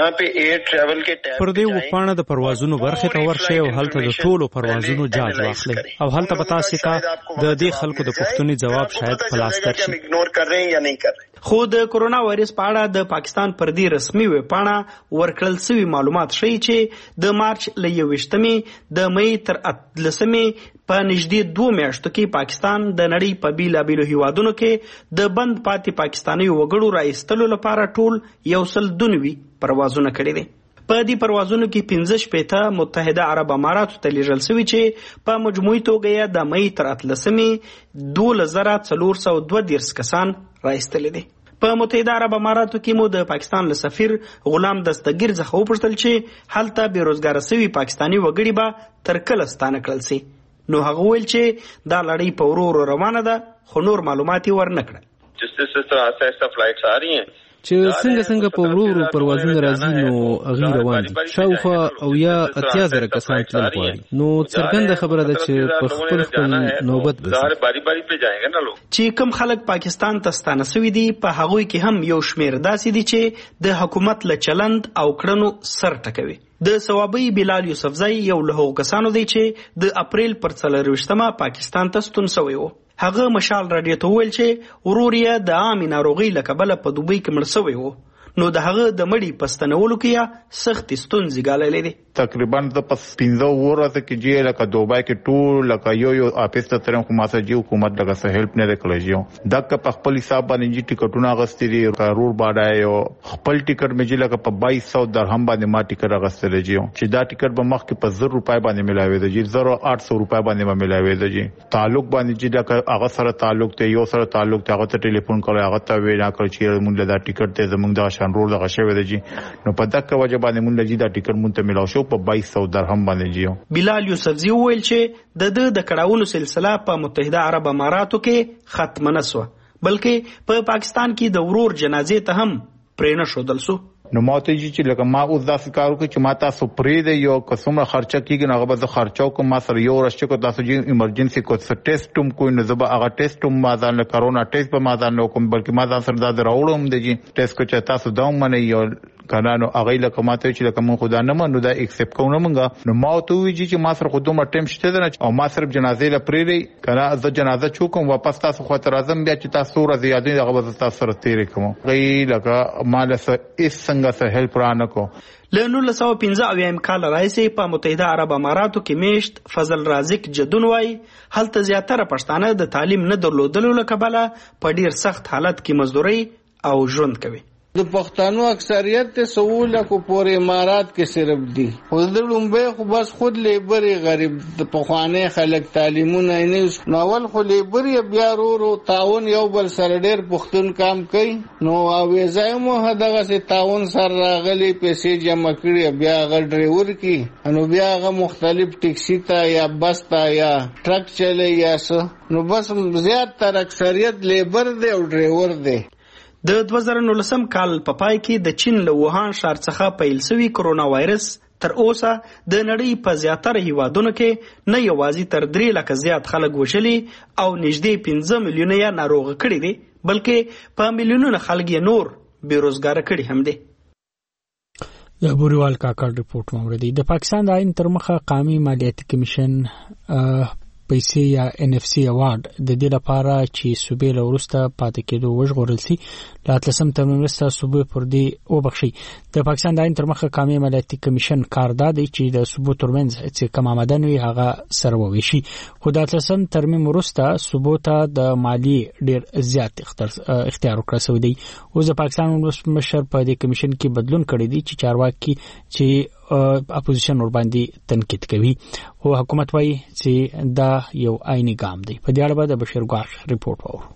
پر دې ویبپاڼه د پروازونو برخې ته ورشئ او هلته د ټولو پروازونو جاج واخلئ او هلته به تاسو ته د دې خلکو د پوښتنې ځواب شاید په لاس درشي. خو د کرونا وایرس په اړه د پاکستان پر دې رسمي ویبپاڼه ورکړل شوي معلومات ښیي چې د مارچ له 21 د مې تر 18 په نږدې 2 میاشتو کې پاکستان د نړۍ په بیلابیلو هیوادونو کې د بند پاتې پاکستاني وګړو راایستلو لپاره ټول 192 پروازونه کړي دي. په دې پروازونو کې 15 متحده عرب اماراتو ته لیږل شوي چې په مجموعي توګه یې د مې تر 18 2432 کسان راایستلي دي. په متحده عرب اماراتو کې مو د پاکستان له سفیر غلام دستگیر څخه وپوښتل چې هلته بیروزګاره شوي پاکستاني وګړي به تر کله ستانه کړل شي. نو هغه ویل چې دا لړۍ په ورو روانه ده خو نور معلومات یې ورنه کړل. چې څنګه په ورو پروازونه راځي نو هغه روان دي. شاوخوا او یا 80,000 کسان تلل غواړي نو څرګنده خبره ده چې په خپل نوبت به چې کوم خلک پاکستان ته ستانه شوي دي په هغوی کې هم یو شمیر داسې دي چې د حکومت له چلند او کړنو سر ټکوي. د ثوابي بلال یوسفزی یو له هغو کسانو دی چې د اپریل پر 24 پاکستان ته ستون شوی و. هغه مشال راډیو ته ویل چې ورور یې د عامې ناروغۍ له کبله په دوبۍ کې مړ شوی و نو د هغه د مړي په ستنولو کې سختې ستونزې ګاللې دي. تقریبا د 15 ورځې کې چې لکه دوبۍ کې ټول لکه یو اپیس ته ترم کومه چې حکومت لکه څه هیلپ نه کړی دا په خپل حساب باندې چې ټیکټونه غستې دي ضرور باندې یو خپل ټیکټ مې لکه په 2200 درهم باندې ما ټیکټ غستل دي چې دا ټیکټ به مخکې په 1000 روپۍ باندې ملاوي دي 0800 روپۍ باندې ملاوي دي. تعلق باندې چې لکه هغه سره تعلق ته یو سره تعلق ته هغه ته ټلیفون کړی هغه ته وینا کړ چې مونږ دا ټیکټ ته زمونږ د شانرول دغه شوی دی نو په دغه وجه باندې مونږ دا ټیکټ مونږ ته ملاو شو په 2200 درهم باندې جیو. بلال یوسفزی ویل چې د کړهونو سلسله په متحده عرب اماراتو کې ختم نه شو بلکې په پاکستان کې د ورور جنازې ته هم پرې نه شودل شو. نو ماته چې لکه ما اوس داسې کار وکړ چې ما تاسو پرې دی یو قسمه خرچه کیږي هغه به خرچو کوم ما سره یو راشي کو تاسو چې ایمرجنسي کو څه ټیسټ هم کوی نه زبا هغه ټیسټ هم ما ځان کرونا ټیسټ به ما ځان نو کوم بلکې ما ځان سره دا راوړم دی ټیسټ کو چې تاسو دا منه یو کنه نو هغه لکه ماته چې لکه مون خدا نه منو دا ایکسپټ کوو نه مونږه نو ما ته وی چې ما سره خودم ټیم شته نه او ما صرف جنازې لپاره کنه زه جنازه چوکم واپس تاسو خو تر اعظم بیا چې تاسو ورځ یادې هغه تاسو سره تیرې کوم غي لکه مال سره اس څنګه سره هیلپ را نه کو له 1915 کال راځي په متحده عرب اماراتو کې میشت فضل رازق جدون وای هلته زیاتره پښتانه د تعلیم نه درلودلو له کبله په ډیر سخت حالت کې مزدوري او ژوند کوي د پښتنو اکثریت ته سوول کو پورې امارات کې صرف دي خو د لومبه خو بس خود لیبر غریب د پخوانه خلک تعلیمونه نه ناول خو لیبر بیا ورو تعاون یو بل سره ډیر پښتون کام کوي نو او زایمو هداغه سي تعاون سره راغلي پیسې جمع کړي بیا غ ډرایور کی نو بیا غ مختلف ټیکسي ته یا بس ته یا ټرک چلے یا نو بس زیات تر اکثریت لیبر دی او ډرایور دی د 2019 کال په پای کې د چین له ووهان ښار څخه پیل شوی کرونا وایرس تر اوسه د نړۍ په زیاتره هیوادونو کې نه یوازې تر 3 لکه زیات خلک وژلي او نږدې 15 میلیونه یې ناروغه کړي دي بلکې په میلیونونو خلک یې نور بیروزګاره کړي هم دي. د بوریوال کاکړ ریپورت موردی د پاکستان د آئین تر مخه قومي مالیاتي کمیشن پیسې یا NFC اوارد د دې لپاره چې صوبې له وروسته پاتې کېدو وژغورل شي له 13 ترمیم وروسته صوبې پر دې وبخښي. د پاکستان د آئین تر مخه قومي مالیاتي کمیشن کار دا دی چې د صوبو ترمنځ چې کوم آمدن وي هغه سره وویشي خو د 13 ترمیم وروسته صوبو ته د مالی ډیر زیات اختیار ورکړل شوی دی. اوس د پاکستان ولسمشر په دې کمیشن کې بدلون کړی دی چې چارواکي چې اپوزیشن ور باندې تنقید کوي او حکومت وايي چې دا یو آئینی ګام دی. په دې اړه به د بشیر ګواښ ریپورت وورو.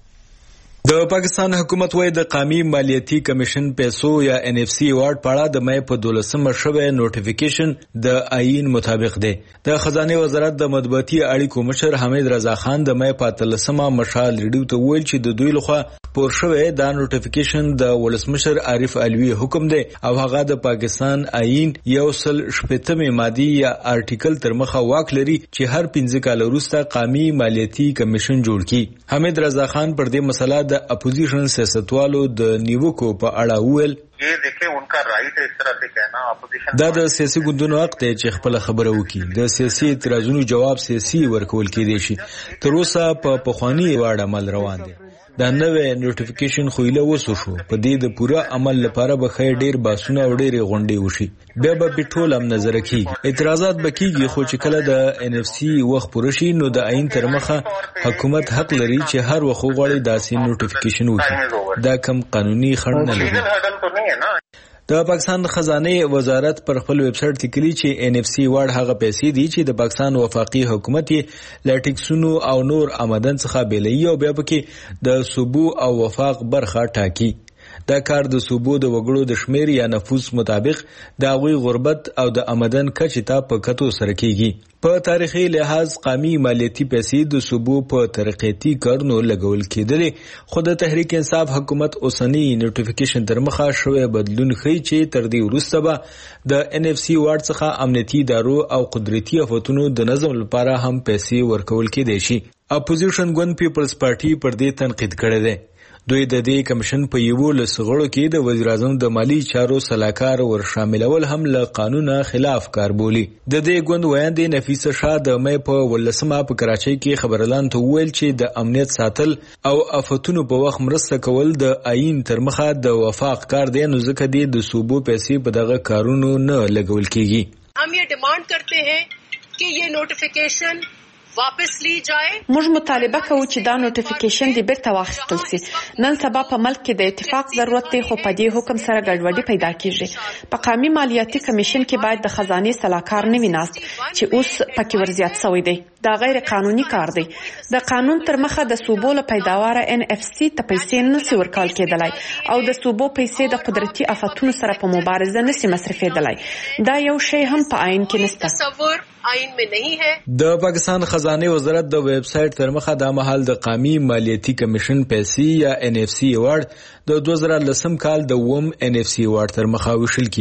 د پاکستان حکومت وايي د قومي مالیاتي کمیشن پیسو یا NFC اوارد پاړه د مې په 12مه شوه نوټیفیکیشن د آئین مطابق دی. د خزانه وزارت د مطبوعاتي اړیکو مشر حمید رضا خان د مې په 13مه مشال ریډیو ته ویل چې د دوی لخوا پور شوه دا نوټیفیکیشن د ولسمشر عارف علوی حکم دی او هغه د پاکستان آئین یو سل شپږمه ماده یا آرټیکل تر مخه واک لري چې هر 15 کال وروسته قومي مالیاتي کمیشن جوړ کړي. حمید رضا خان پر دې مسله د اپوزیشن سیاستوالو د نیوکو په اړه وویل یہ دیکھیں ان کا رائٹ ہے اس طرح سے کہنا اپوزیشن دا د سیاسي ګوندونو حق دی چې خپل خبره وکړي. د سیاسي اعتراضونو جواب سیاسي ورکول کېدی شي. تر اوسه په پخوانی واړه عمل روان دي. دا نوې نوټیفیکیشن خو له وسو شو په دې د پوره عمل لپاره به خیر ډیر باسونه او ډیر غونډې وشي بیا به پټول هم نظر کیږي اعتراضات بکیږي خو چې کله د NFC وخت پوره شي نو د آئین تر مخه حکومت حق لري چې هر وخت غواړي داسې نوټیفیکیشن وکړي. دا کم قانوني خنډ نه لري. د پاکستان خزانه وزارت پر خپل ویب سټ لیکلي چې NFC واړ هغه پیسې دي چې د پاکستان وفاقي حکومت له ټیکسونو او نور آمدن څخه بیلوي او بیا پکې د صوبو او وفاق برخه ټاکي. دا کار د صوبو د وګړو د شمیر یا نفوس مطابق د غوي غربت او د آمدن کچې ته په کتو سره کیږي. په تاریخي لحاظ قومي مالیاتي پیسې د صوبو په ترقیاتي کارونو لګول کېدلې خو د تحریک انصاف حکومت اوسنی نوټیفیکیشن تر مخه شوی بدلون ښیي چې تر دې وروسته به د NFC واړ څخه امنیتي ادارو او قدرتي افتونو د نظم لپاره هم پیسې ورکول کېدای شي. اپوزیشن ګوند پیپلز پارټي پر دې تنقید کړی دی. دوی د دې کمیشن په یو لسغړو کې د وزیر اعظم د مالی چارو صلاحکار ور شاملول هم له قانون خلاف کار بولی. د دې ګوند ویاندې نفیسه شاه د مې په 18مه په کراچۍ کې خبرلان ته ویل چې د امنیت ساتل او افتونو په وخت مرسته کول د آئین تر مخه د وفاق کار دی نو ځکه دی د صوبو پیسې په دغه کارونو نه لګول کیږي. हम ये डिमांड करते हैं कि ये नोटिफिकेशन واپس لی جائے. موږ مطالبه کوو چې دا نوټیفیکیشن دې بیرته واخیستل شي. نن سبا په ملک کې د اتفاق ضرورت دی خو په دې حکم سره ګډوډي پیدا کیږي. په قومي مالیاتي کمیشن کې باید د خزانه صلاحکار نه ویناست چې اوس پکې ورزیات شوی دی. دا غیر قانوني کار دی. د قانون تر مخه د صوبو له پیداواره NFC ته پیسې نشي ورکول کېدلای او د صوبو پیسې د قدرتي افتونو سره په مبارزه نشي مصرفېدلای. دا یو شی هم په آئین کې نشته. تصور آئین میں نہیں ہے. د پاکستان خزانه وزارت د ویب سټ تر مخه د مهال د قومي مالیاتي کمیشن پیسې یا NFC اوارد د 2010 کال د NFC اوارد تر مخه وشل کیږي.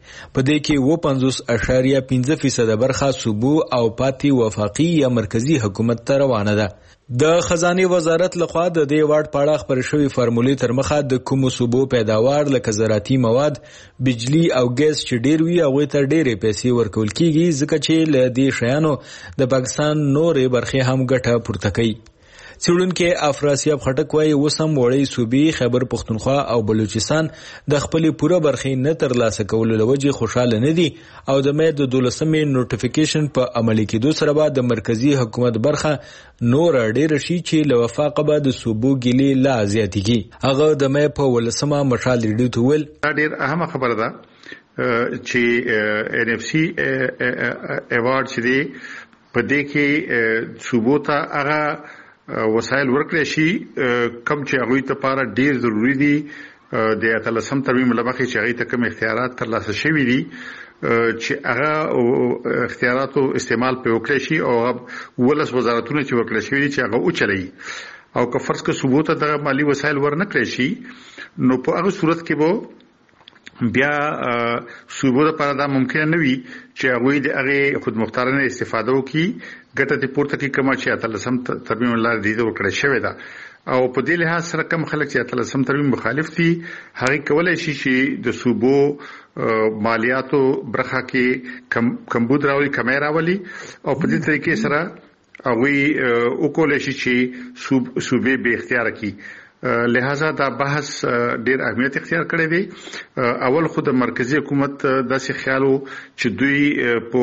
په دې کې 50.5% برخه صوبو او پاتې وفاقي یا مرکزی حکومت ته روانه ده. د خزانه وزارت لخوا د دې واډ پاړه خبر شوی فارمولې تر مخه د کوم صوبو پیداوار لکه زراعتي مواد، بجلی او ګیس چې ډیر وي هغه ته ډېرې پیسې ورکول کیږي ځکه چې له دې شیانو د پاکستان نورې برخې هم ګټه پورته کوي. څېړونکي افراسیاب خټک وايي وسم وړي صوبې خیبر پختونخوا او بلوچستان د خپلې پوره برخې نه ترلاسه کولو لوجې خوشاله نه دي او د مې د 12مې نوټیفیکیشن په عملي کېدو سره به د مرکزی حکومت برخه نور ډېر شي چې له وفاقه به د صوبو ګلې لا زیاتېږي. هغه د مې په 18مه مشال ریډیو ته ویل ډېر اهمه خبره ده چې NFC ایوارډ چې دی په دې کې صوبو ته هغه وسایل ورکړي شي کم چې هغه ته لپاره ډیر ضروری دي د اتلسم ترمیم لمخې چې هغه ته کوم اختیارات ترلاسه شوي دي چې هغه اختیاراتو استعمال په وکړي شي او ولس وزارتونه چې ورکړي شوي دي چې هغه او چلایي او که فرض کې ثبوت د مالی وسایل ورنکړي شي نو په هغه صورت کې به بیا صوبو لپاره دا ممکن نه وي چې هغه د هغه خودمختارانه استفاده وکړي ګټه ته پورته کې کما چې اتلسم ترمیم لار دي ورکړی شوی دا او په دې لحاظ سره کم خلک چې اتلسم ترمیم مخالف دي هغه کولای شي چې د صوبو مالیاتو برخه کې کمبود راولي کمې راولي او په دې طریقې سره هغه وکولای شي چې صوبې به اختیار کړي. لہذا دا بحث ډیر اهمیت اختیار کړی دی. اول خو د مرکزی حکومت داسې خیالو چې دوی په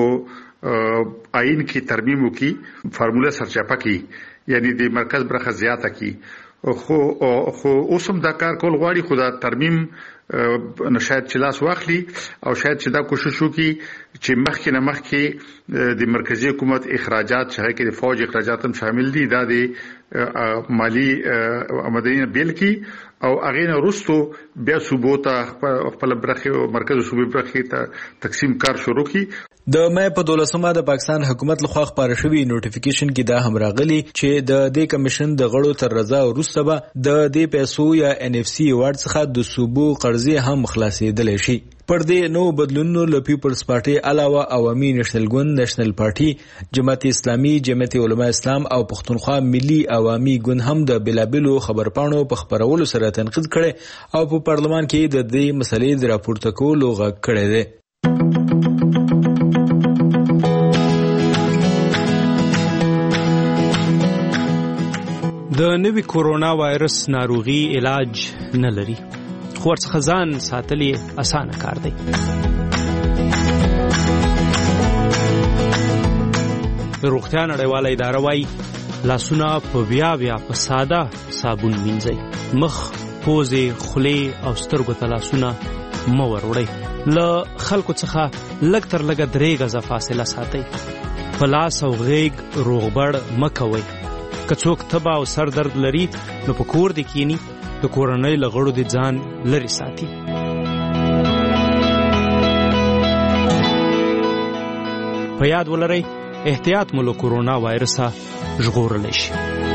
آئین کې ترمیم وکړي فارموله سرچاپه کړي یعنی د مرکز برخه زیاته کړي خو اوسم دا کار کول غواړي خو دا ترمیم نو شاید چې لاس واخلي او شاید چې دا کوشش وکړي چې مخکې د مرکزی حکومت اخراجات چې هغه کې د فوج اخراجات هم شامل دي دا د مالی آمدنی بیل کی او هغه نه وروسته بیا صوبو ته خپل برخه مرکز صوبې برخه ته تقسیم کار شروع کی. د مې په 12مه د پاکستان حکومت لخوا خبره شوی نوټیفیکیشن کې دا هم راغلی چې د دې کمیشن د غړو تر رضا وروسته به د دې پیسو یا NFC ایوارډ څخه د صوبو قرضې هم خلاصېدل شي. پر دې نو بدلونونو له پیپلز پارټي علاوه عوامي نېشنل ګوند، نېشنل پارټي، جماعت اسلامي، جماعت علماء اسلام او پښتونخوا ملي عوامي ګوند هم د بلابلو خبرپاڼو په خبرولو سره تنقید کړي او په پارلمان کې د دې مسلې د راپورته کولو غږ کړی دی. د نوي کورونا وایرس ناروغي علاج نه لري خو ورڅخه ځان ساتل یې اسانه کار دی. د روغتیا نړیواله اداره وايي لاسونه په بیا په ساده صابون وینځئ. مخ، پوزې، خولې او سترګو ته لاسونه مه وروړئ. له خلکو څخه لږ تر لږه 3 غزه فاصله ساتئ. په لاس او غیږ روغبړ مه کوئ. که څوک تبه او سر درد لري نو په کور دې کینی د کورنۍ له غړو دې ځان لرې ساتي. په یاد ولرئ احتیاط مو له کورونا وایرسه ژغورلی شي.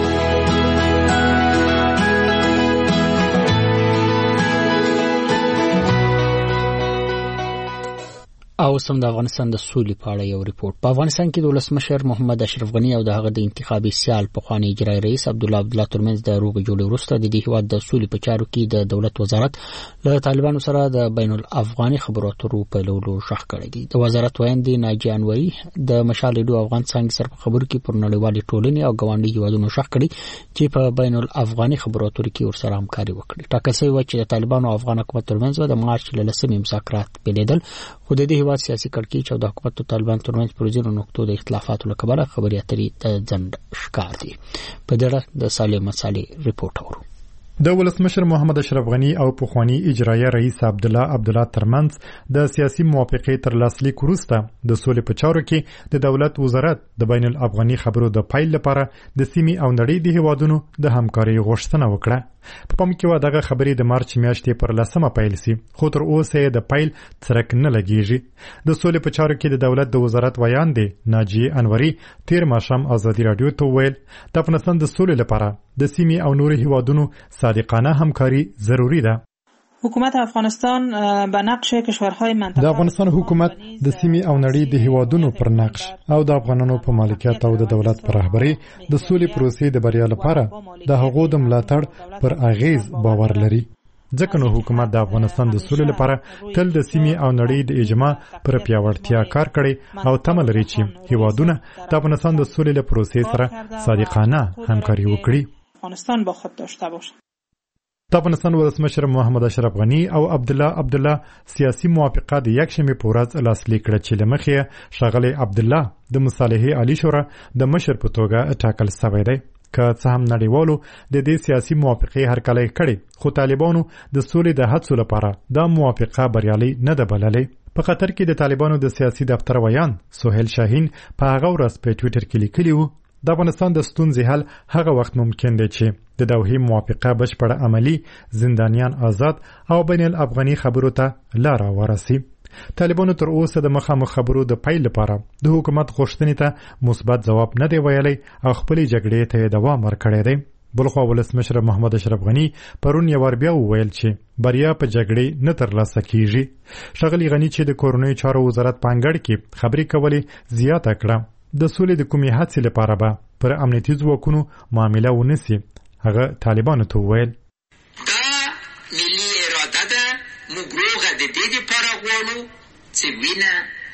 او سم د افغانستان د سولې په اړه یو ریپورت. په افغانستان کې د ولسمشر محمد اشرف غنی او د هغه د انتخابي سیال پخوانی اجرایي رئیس عبدالله ترمنځ د روغې جوړې وروسته د دې هیواد د سولې په چارو کې د دولت وزارت له طالبانو سره د بین الافغاني خبرو اترو پیلولو ژغ کړی دی. د وزارت وایندې ناجیه انوري د مشال ریډیو افغان څنګه سره په خبرو کې پر نړیوالې ټولنې او ګاونډي هیوادونو ژغ کړی چې په بین الافغاني خبرو اترو کې ورسره همکاري وکړي. ټاکل شوی و چې د طالبانو او افغان حکومت ترمنځ د مارچ له 10مې مذاکرات پیلېدل خو د دې هیواد سیاسي کړکېچ او د حکومت او طالبان ترمنځ پر ځینو نقطو د اختلافاتو له کبله خبرې اترې د ځنډ ښکار دي. په دې اړه د صالح مسالې ریپورت اورو. د ولسمشر محمد اشرف غنی او پخوانی اجرایي رئیس عبدالله ترمنځ د سیاسي موافقې تر لاسلیک وروسته د سولې په چارو کې د دولت وزارت د بین الافغاني خبرو د پایل لپاره د سیمې او نړۍ د هیوادونو د همکارۍ غوښتنه وکړه. په پام کې و دغه خبرې د مارچ میاشتې پر 10مه پیل سي خو تر اوسه د پیل څرک نه لګیږي. د سولې په چارو کې د دولت د وزارت ویاندې ناجیه انوري تیر ماښام ازادي رادیو ته ویل د افغانستان د سولې لپاره د سیمې او نورو هیوادونو صادقانه همکاري ضروری ده. حکومت افغانستان به نقش کشورهای منطقه د افغانستان حکومت د سیمې او نړۍ د هیوادونو پر نقش او د افغانانو په مالکیت او د دولت پر رهبرۍ د سولې پروسې د بریا لپاره د هغو د ملاتړ پر اغیز باور لري. ځکه نو حکومت د افغانستان د سولې لپاره تل د سیمې او نړۍ د اجماع پر پیاوړتیا کار کړی او تمه لري چې هیوادونه د افغانستان د سولې له پروسې سره صادقانه همکاري وکړي. افغانستان با خود داشته باشه. د افغانستان ولسمشر محمد اشرف غنی او عبدالله سیاسي موافقه د یکشنبې په ورځ لاسلیک کړه چې له مخې ښاغلی عبدالله د مصالحې عالی شورا د مشر په توګه ټاکل شوی دی. که څه هم نړیوالو د دې سیاسي موافقې هرکلی کړي، خو طالبانو د سولې د هڅو لپاره دا موافقه بریالۍ نه ده بللې. په قطر کې د طالبانو د سیاسي دفتر ویان سهیل شاهین په هغه ورځ په ټویټر کې لیکلي وو د افغانستان د ستونزې حل هغه وخت ممکن دی چې د دوحې موافقه بشپړه عملی، زندانیان آزاد او بین الافغاني خبرو ته لاره ورسي. طالبانو تر اوسه د مخامخ خبرو د پیل لپاره د حکومت غوښتنې ته مثبت ځواب نه دی ویلی او خپلې جګړې ته دوام ورکړی دی. بلخوا ولسمشر محمد اشرف غنی پرون یو ور بیا وویل چې بریا په جګړې نه ترلاسه کیږي. ښاغلي غنی چې د کورنیو چارو وزارت په انګړ کې خبرې کولې زیاته کړه د سولې د کومې هڅې لپاره به پر امنیتي ځواکونو معامله ونسي. هغه طالبانو ته وویل دا ملي اراده ده، موږ روغه د دې لپاره غواړو چې وینه،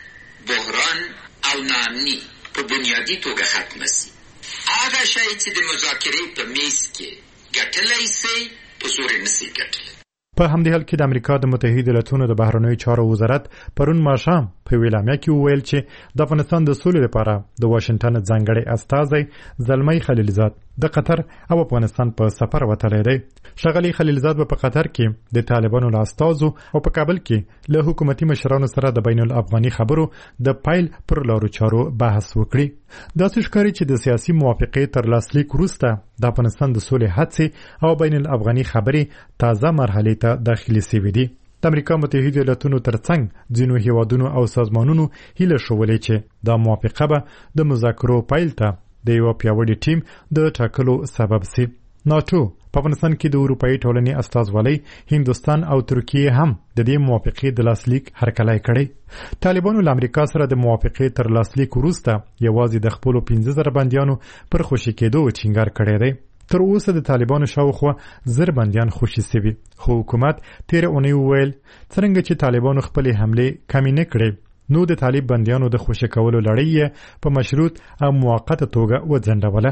بحران او ناامني په بنیادي توګه ختمه سي. هغه شی چې د مذاکرې په میز کې ګټلی سي په زور یې نسي ګټلی. په همدې حال کې د امریکا د متحده ایالاتونو د بهرنیو چارو وزارت پرون ماښام په اعلامیه کې وویل چې د افغانستان د سولې لپاره د واشنګټن ځانګړی استازی زلمی خلیلزاد د قطر او افغانستان په سفر وتلی دی. ښاغلی خلیلزاد به په قطر کې د طالبانو له استازو او په کابل کې له حکومتي مشرانو سره د بین الافغاني خبرو د پیل پر لارو چارو بحث وکړي. داسې ښکاري چې د سیاسي موافقې تر لاسلیک وروسته د افغانستان د سولې هڅې او بین الافغاني خبرې تازه مرحلې ته داخلي شوي دي. د امریکا متحده ایالاتونو ترڅنګ ځینو هیوادونو او سازمانونو هیله ښولې چې دا موافقه به د مذاکرو پیل ته د یو پیاوړي ټیم د ټاکلو سبب سي. ناتو په افغانستان کې د اروپایي ټولنې استازولۍ هندوستان او ترکیه هم د دې موافقې د لاسلیک هرکلی کړی. طالبانو له امریکا سره د موافقې تر لاسلیک وروسته یوازې د خپلو 15,000 بندیانو پر خوشي کېدو ټینګار کړی دی. تر اوسه د طالبانو شاوخوا 1000 بندیان خوشي شوي، خو حکومت تېره اونۍ وویل څرنګه چې طالبانو خپلې حملې کمې نه کړې نو د طالب بندیانو د خوشي کولو لړۍ په مشروط او موقته توګه وځنډوله.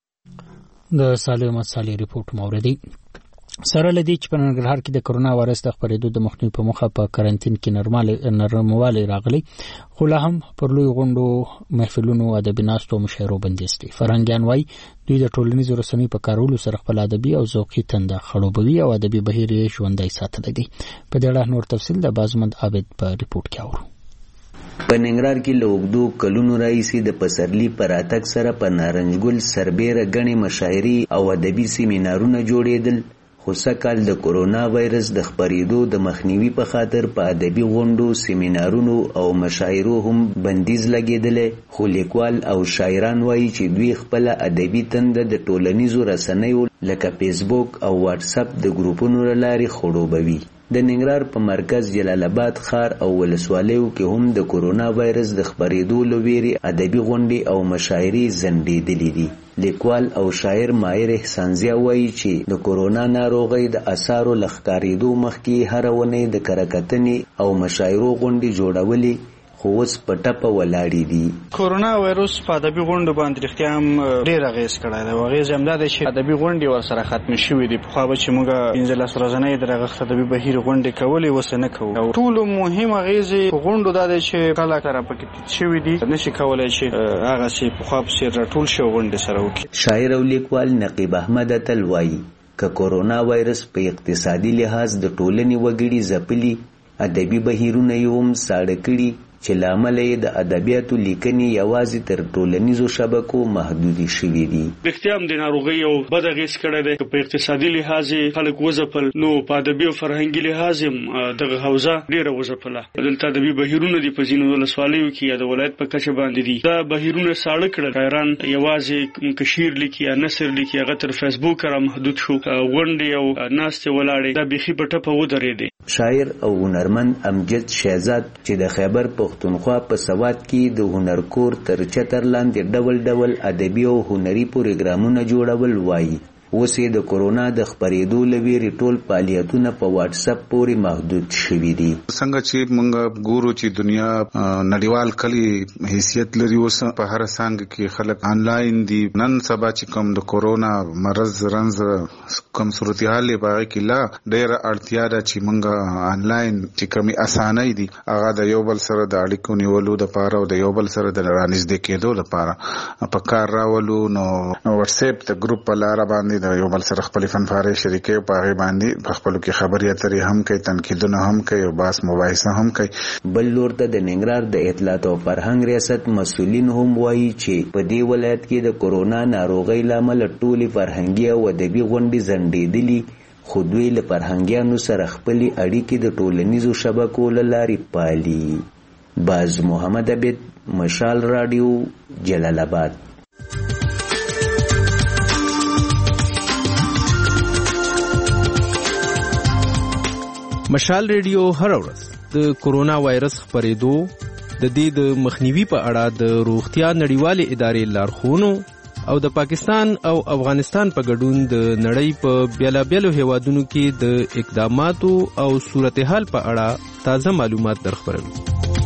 د صالح احمد صالح ریپورت موردی سره لدی چې په ننګرهار کې د کرونا وایرس د خپرېدو د مخنیوي په موخه په کارانتین کې نرموالی راغلی، خو لا هم پر لوی غونډو، محفلونو، ادبي ناستو او مشاعرو بندیز دي. فرهنګیان وایي دوی د ټولنیزو رسنیو په کارولو سره خپل ادبي او ذوقي تنده خړوبوي او ادبي بهیر یې ژوندی ساتلی دی. په دې اړه نور تفصیل د بازمند عابد په ریپورت کې اورو. په ننګرهار کې له اوږدو کلونو راهیسې د پسرلي په راتګ سره په نارنجګل سربیره ګڼې مشاعرې او ادبي سیمینارونه جوړېدل، خو سږکال د کرونا وایرس د خپرېدو د مخنیوي په خاطر په ادبي غونډو، سیمینارونو او مشاعرو هم بندیز لګېدلی. خو لیکوال او شاعران وایي چې دوی خپله ادبي تنده د ټولنیزو رسنیو لکه فیسبوک او واتساپ د ګروپونو له لارې خړوبوي. د ننګرهار په مرکز جلال آباد ښار او ولسوالیو کې هم د کرونا وایرس د خپرېدو له ویرې ادبي غونډې او مشاعرې ځنډېدلې دي. لیکوال او شاعر ماهر احسانزیا وایي چې د کرونا ناروغۍ د اثارو له ښکارېدو مخکې هره اونۍ د کرکټنې او مشاعرو غونډې جوړولې، خو اوس په ټپه ولاړې دي. کرونا وایرس په ادبي غونډو باندې رښتیا هم ډېر اغېز کړی دی او اغېز یې همدا دی چې ادبي غونډې ورسره ختمې شوې دي. پخوا به چې موږ 15 ورځنۍ د دغه ادبي بهیر غونډې کولې، اوس نه کوو. او ټولو مهم اغېز یې په غونډو دا دی چې کله سره پکې تیت شوي دي، نشي کولی چې هغسې پخوا پسې راټول شي او غونډې سره وکړي. شاعر او لیکوال نقیب احمد اتل وایي که کرونا وایرس په اقتصادي لحاظ د ټولنې وګړي ځپلي، ادبي بهیرونه یې هم ساړه کړي، چې لامل یې د ادبیاتو لیکنې یوازې تر ټولنیزو شبکو محدودې شوې دي. اختیام د ناروغي او بد اغېز کړی دی. په اقتصادي لحاظ خلک وځپل، نو په ادبي او فرهنګي لحاظ دغه حوزه ډیره وځپله. دلته ادبي بهیرونه دي په ځینو ولسوالیو کې یا د ولایت په کچه باندې دي. دا بهیرونه ساړه کړل. شاعران یوازې کشیر لیکي یا نثر لیکي، هغه تر فیسبوک را محدود شو. غونډې او ناستې ولاړې دا بیخي په ټپه ودرېدې. شاعر او هنرمند امجد شهزاد چې د خیبر پښتونخوا په سوات کې د هنرکور تر چتر لاندې ډول ډول ادبي او هنري پروګرامونه جوړول وایي اوس د کورونا د خپرېدو لویری ټول فعالیتونه په واتس اپ پورې محدود شوي دي. څنګه چې موږ ګورو چې دنیا نړیوال کلی حیثیت لري، اوس په هر څنګه کې خلک آنلاین دي. نن سبا چې کوم د کورونا مرض رنځ کوم صورتحال لپاره کې لا ډېر اړتیا ده چې موږ آنلاین چې کومي اسانۍ دي هغه د یو بل سره د اړیکو نیولو لپاره او د یو بل سره د رانږدې کېدو لپاره په کار راولو. نو واتس اپ د ګروپ په لار باندې د یو بل سره خپل فنفارې شریکې او په باندې په خپل کې خبرې اترې هم کوي، تنقیدونه هم کوي او باس مباحثه هم کوي. بل لور ته د ننګرهار د اطلاعات او فرهنګ ریاست مسؤلین هم وایي چې په دې ولایت کې د کورونا ناروغۍ لامل ټولې فرهنګي او ادبي غونډې ځنډېدلې، خو دوی له فرهنګیانو سره خپلې اړیکې د ټولنیزو شبکو له لارې پالي. باز محمد عبید، مشال رادیو، جلال آباد. مشال ریډیو هر ورځ د کورونا وایرس خپرېدو د دې د مخنیوي په اړه د روغتیا نړیوالې ادارې لارښوونو او د پاکستان او افغانستان په ګډون د نړۍ په بیلابیلو هیوادونو کې د اقداماتو او صورتحال په اړه تازه معلومات درخبروي.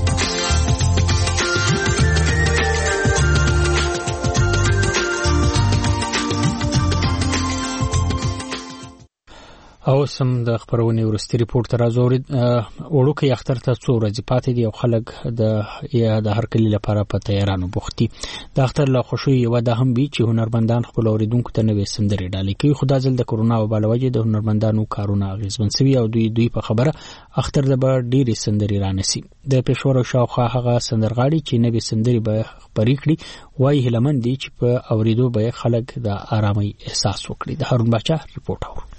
او سم د خبرونې ورستي ریپورت راځو. وړوکی اختر ته څو ورځې پاتې دي او خلک د هر کلی لپاره په تیارانو بوختي. د اختر له خوشي یو د هم بي چې هنرمندان خپل اوریدونکو ته نوې سندرې ډالې کوي. خو دا ځل د کورونا وبا له وجې د هنرمندانو کارونه اغیزمن شوي او دوی په خبره اختر د به ډېرې سندرې رانسي. د پېښور او شاوخوا هغه سندرغاړي چې نوې سندرې به خپرې کړي وایي هیلهمند دي چې په اوریدو به خلک د آرامۍ احساس وکړي. د هارون باچا ریپورت اورو.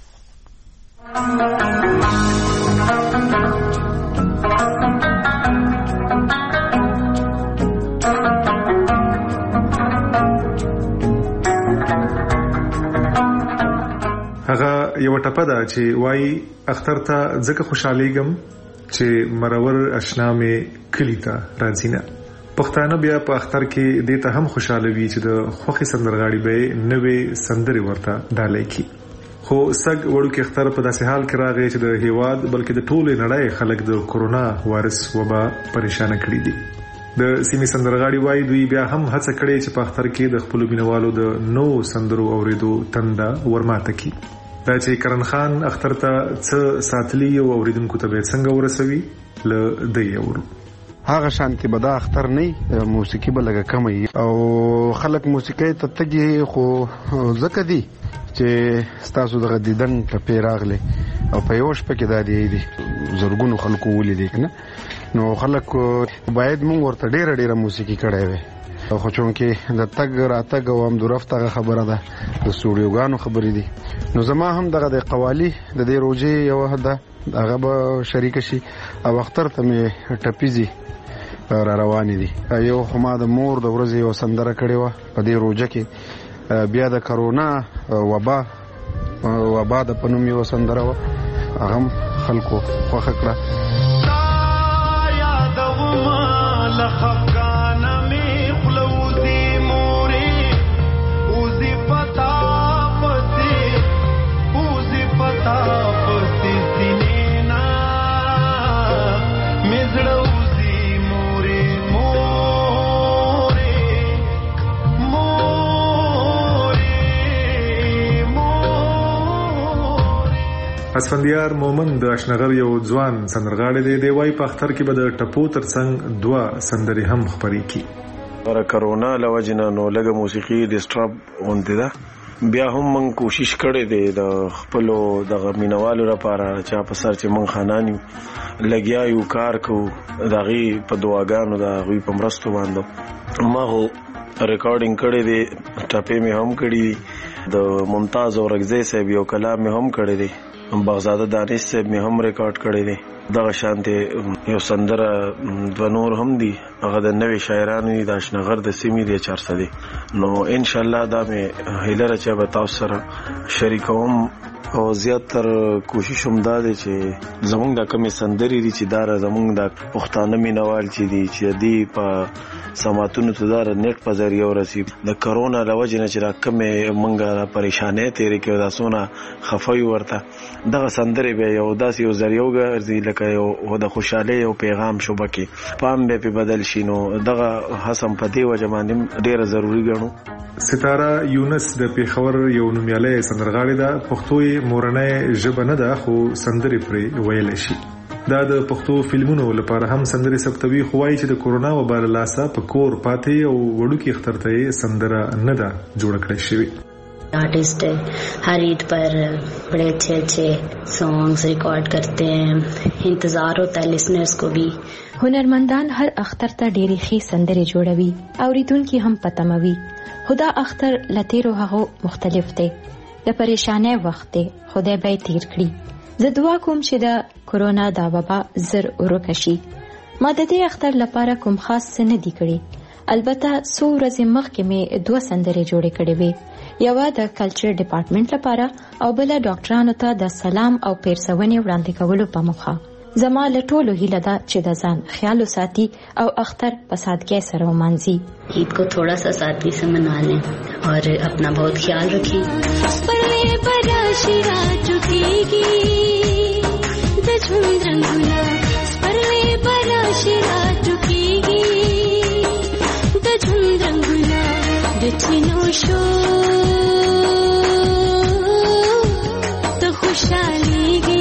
هغه یو ټپه ده چې وایي اختر ته ځکه خوشحالېږم چې مرور اشنا مې کلی ته راځي نه. پښتانه بیا په اختر کې دې ته هم خوشاله وي چې د خوښي سندرغاړي به نوې سندرې ورته ډالۍ کړي. خو سګ وړوکی اختر په داسې حال کې راغی چې د هیواد بلکې د ټولې نړۍ خلک د کورونا وایرس وبا پریشان کړي دي. د سیمې سندرغاړي وایي دوی بیا هم هڅه کړې چې په اختر کې د خپل مینوالو د نو سندرو اوریدو تنده ورماته کړي. دا چې کرن خان اختر ته څه ساتلی او اوریدونکو ته به څنګه ورسوي ل دی اورو. هغه شانتي به دا اختر نه موسیقي به لګه کم او خلک موسیقي ته تګي، خو ځکه دی چې ستاسو دغه دیدن په پیراغله او په یوش پکې دا دی زرګونو خلکو ولې دی کنه، نو خلک باید مونږ ورته ډیره موسیقي کړای وي. خو چونکې د تګ راتګ او هم درفته خبره ده، د سټوډیوګانو خبرې دي، نو زما هم دغه د قوالی د دې روزي یو هدا هغه به شریک شي او اختر ته مې ټپیزي را روانې دي. یو خو ما د مور د ورځې یو سندره کړې وه په دې روزه کې، بیا د کرونا وبا د پنوم یو سندره وه هغه هم خلکو خوښه کړه. اسفندیار مومن د اشنغر یو ځوان سندرغاړی دی. دی وايي په اختر کې به د ټپو ترڅنګ 2 سندرې هم خپرې کړي. کرونا له وجې نه نو لږه موسیقي ډسټرب غوندې ده، بیا هم من کوشش کړی دی د خپل د مینوالو لپاره چې په سر چې من خانانی لګیا یو کار کو دغه په دعاګانو د غوی په مرستو باندې ما هو ریکارډینګ کړی دی ټاپې مې هم کړی دی د ممتاز اورغزی صاحب یو کلام مې هم کړی دی بغزاده دانش صاحب مې هم ریکارډ کړی دی دغه شانته یو سندره د نور هم دی هغه د نوې شاعرانو د اشنغر د سیمې دی 400 دی نو ان شاء الله دا مې هیله راچا به تاسو سره شریکوم او زیاتر کوشش هم دا دی چې زمونږ د کمی سندري دي چې دا زمونږ د پښتانه مینوال چې دي چې دی په سماتونو ته دا نیټ په ذریعہ ورسی د کرونا له وجې نه چې را کمې منګه پریشانې تیرې کې دا سونه خفای ورته دغه سندري به یو داسې یو ذریعہ وګرځي لکه یو د خوشاله یو پیغام شوبکه پام به په بدل شینو دغه حسم په دی وجه باندې ډیره ضروری ګڼو ستاره یونس د پیښور یو نومیاله سندرغاړي ده پښتو مورنۍ ژبه نه ده خو سندري پرې ویل شي دا د پښتو فلمونو لپاره هم سندري ثبتوي خوای چې د کورونا وبا له لاسه په کور پاتې او وړوکی اخترته سندره نه ده جوړ کړی شوی आर्टिस्ट हर ईद पर बड़े अच्छे अच्छे सॉन्ग्स रिकॉर्ड करते हैं इंतजार होता है लिसनर्स को भी هنرمندان هر اختر ته ډېری ښې سندرې جوړوي اوریدونکو هم پتموي خدا اختر لتیرو هغه مختلف دی د پریشانه وخت دی خدای به تیر کړي زه دعا کوم چې د کورونا دا وبا زر ورکشي ما د دې اختر لپاره کوم خاص څه نه دی کړی البته څو ورځې مخکې مې 2 سندرې جوړې کړې وې یو د کلچر ډپارټمنټ لپاره او بل ډاکټرانو ته د سلام او پیرسونې وړاندې کولو په موخه زما له ټولو هیله ده چې د ځان خیال وساتي او اختر په سادګۍ سره ومانځي عید کو थोड़ा सा सादगी से मना लें और अपना बहुत ख्याल रखें परले बराशी रात चुकेगी द झुंड रंगुला परले बराशी रात चुकेगी द झुंड रंगुला द चिनो शो तो खुशहालीगी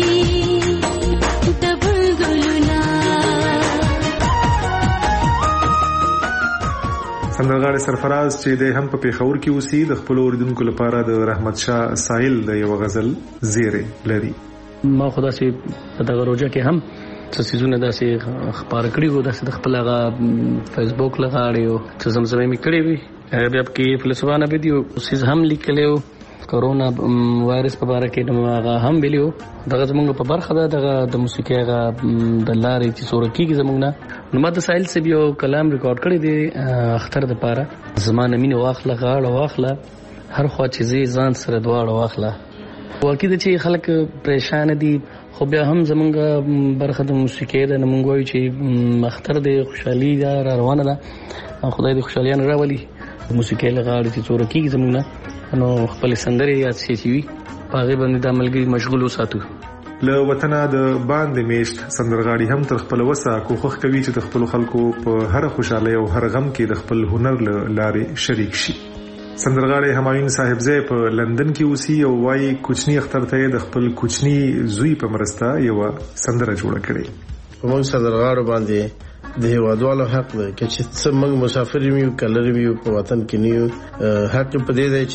سندرغاړي سرفراز چې د هم په پیښور کې اوسي د خپل اوریدونکو لپاره د رحمت شاه ساحل د یو غزل زیره لري ما خدا سي دغه روزه کې هم څه سيزونه داسې خبر کړی وو داسې د خپل هغه فیسبوک لغاړي او چې زمزمه می کړی وي بیا کې فلسفانه ویډیو سیز هم لیکلو کورونا وایرس په اړه کې نو هم ویلو دغه زموږ په برخه ده دغه د موسیقي هغه د لارې چې سورکیږي زموږ نه نو ما د سایل سی یو کلام ریکارډ کړی دی اختر د پاره زمانه مين واخله غاړه واخله هر خوا چې ځان سره دواړه واخله واکې د چې خلک پریشان دي خو بیا هم زموږ برخه د موسیقي ده موږ وایو چې اختر د خوشحالي ده روانه ده خدای دې خوشحالیان راولي موسیقي لغاړي چې سورکیږي زموږ نه نو خپل سندري یاد شي چې پاغه باندې د عملګری مشغول وساتو له وطنه د باندې میشت سندرغاړي هم تر خپل وسه کوخخ کوي چې د خپل خلکو په هر خوشاله او هر غم کې د خپل هنر لارې شریک شي سندرغاړي همایون صاحبزی په لندن کې اوسي او وايي کوچنی اختر ته د خپل کوچنی زوی په مرسته یو سندره جوړه کړې په موږ سندرغاړو باندې د هیوادوالو حق دی چې څه موږ مسافر یو کلر یو په وطن کې نیو حق په دې دی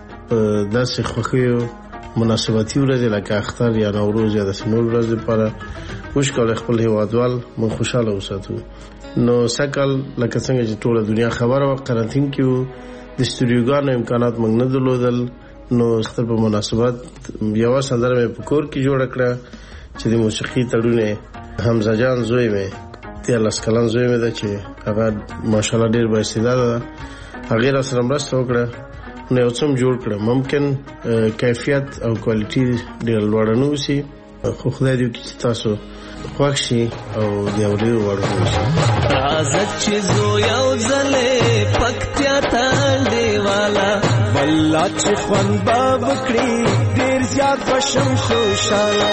چې داسې خوښیو مناسبتي ورځ لکه اختر یا نوروز یا د سنور ورځ لپاره وشکل خپل هیوادوال مون خوشاله وساتو نو سکل لکه څنګه چې ټول دنیا خبره و قرنټین کې د استودیوګانو امکانات موږ نه درلودل نو اختر په مناسبت یو سندره مې په کور کې جوړ کړه چې د موسیقي تړونه حمزه جان زوی مې تیر لسکلان زوی مې ده چې هغه ماشاءالله ډیر با استعداد ده هغه را سره مرسته وکړه نو یو څوم جوړ کړه ممکن کیفیت او کوالټي ډیر لوړ نه وسی خو خدای دې چې تاسو خوښ شي او دی اوري ورغلی شي راځه چې زو یو ځلې پکتیا ته دیوالا والله چې خوان باب کړی ډیر زیات بشم خوشاله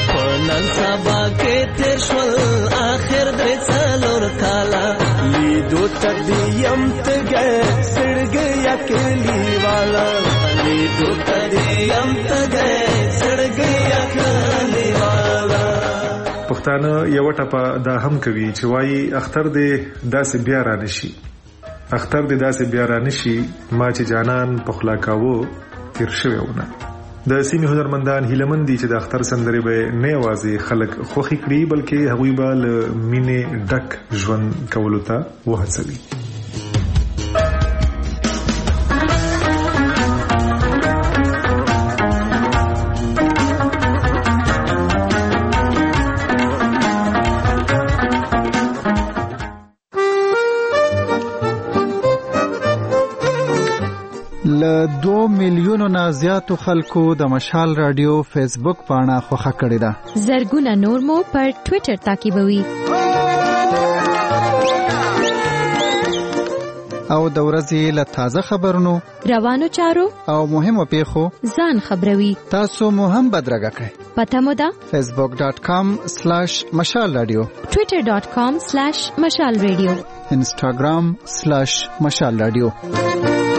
نن سبا کې تیر شول آخر درې څلور کاله لیدو تدیم تګه سړګیا کلی والا لیدو تدیم تګه سړګیا کلی والا پښتانه یو ټپه دا هم کوي چې وایي اختر دې داسې بیا را نشي اختر دې داسې بیا را نشي ما چې جانان پخلا کاوه تیر شوی ونه. د سیمې هنرمندان هیلمن دي چې د اختر سندرې به نه یوازې خلک خوښي کړي بلکې هغوی به له مینې ډک ژوند کولو ته وهڅوي. له 2 میلیونو نه زیاتو خلکو د مشال رادیو فیسبوک پاڼه خوښه کړې ده. زرګونه نور مو پر ټوئیټر تعقیبوي. او د ورځې له تازه خبرونو، روانو چارو او مهمو پیښو ځان خبروي. تاسو مو هم بدرګه کړئ. پته مو ده facebook.com/مشال رادیو، twitter.com/مشال رادیو، instagram/مشال رادیو.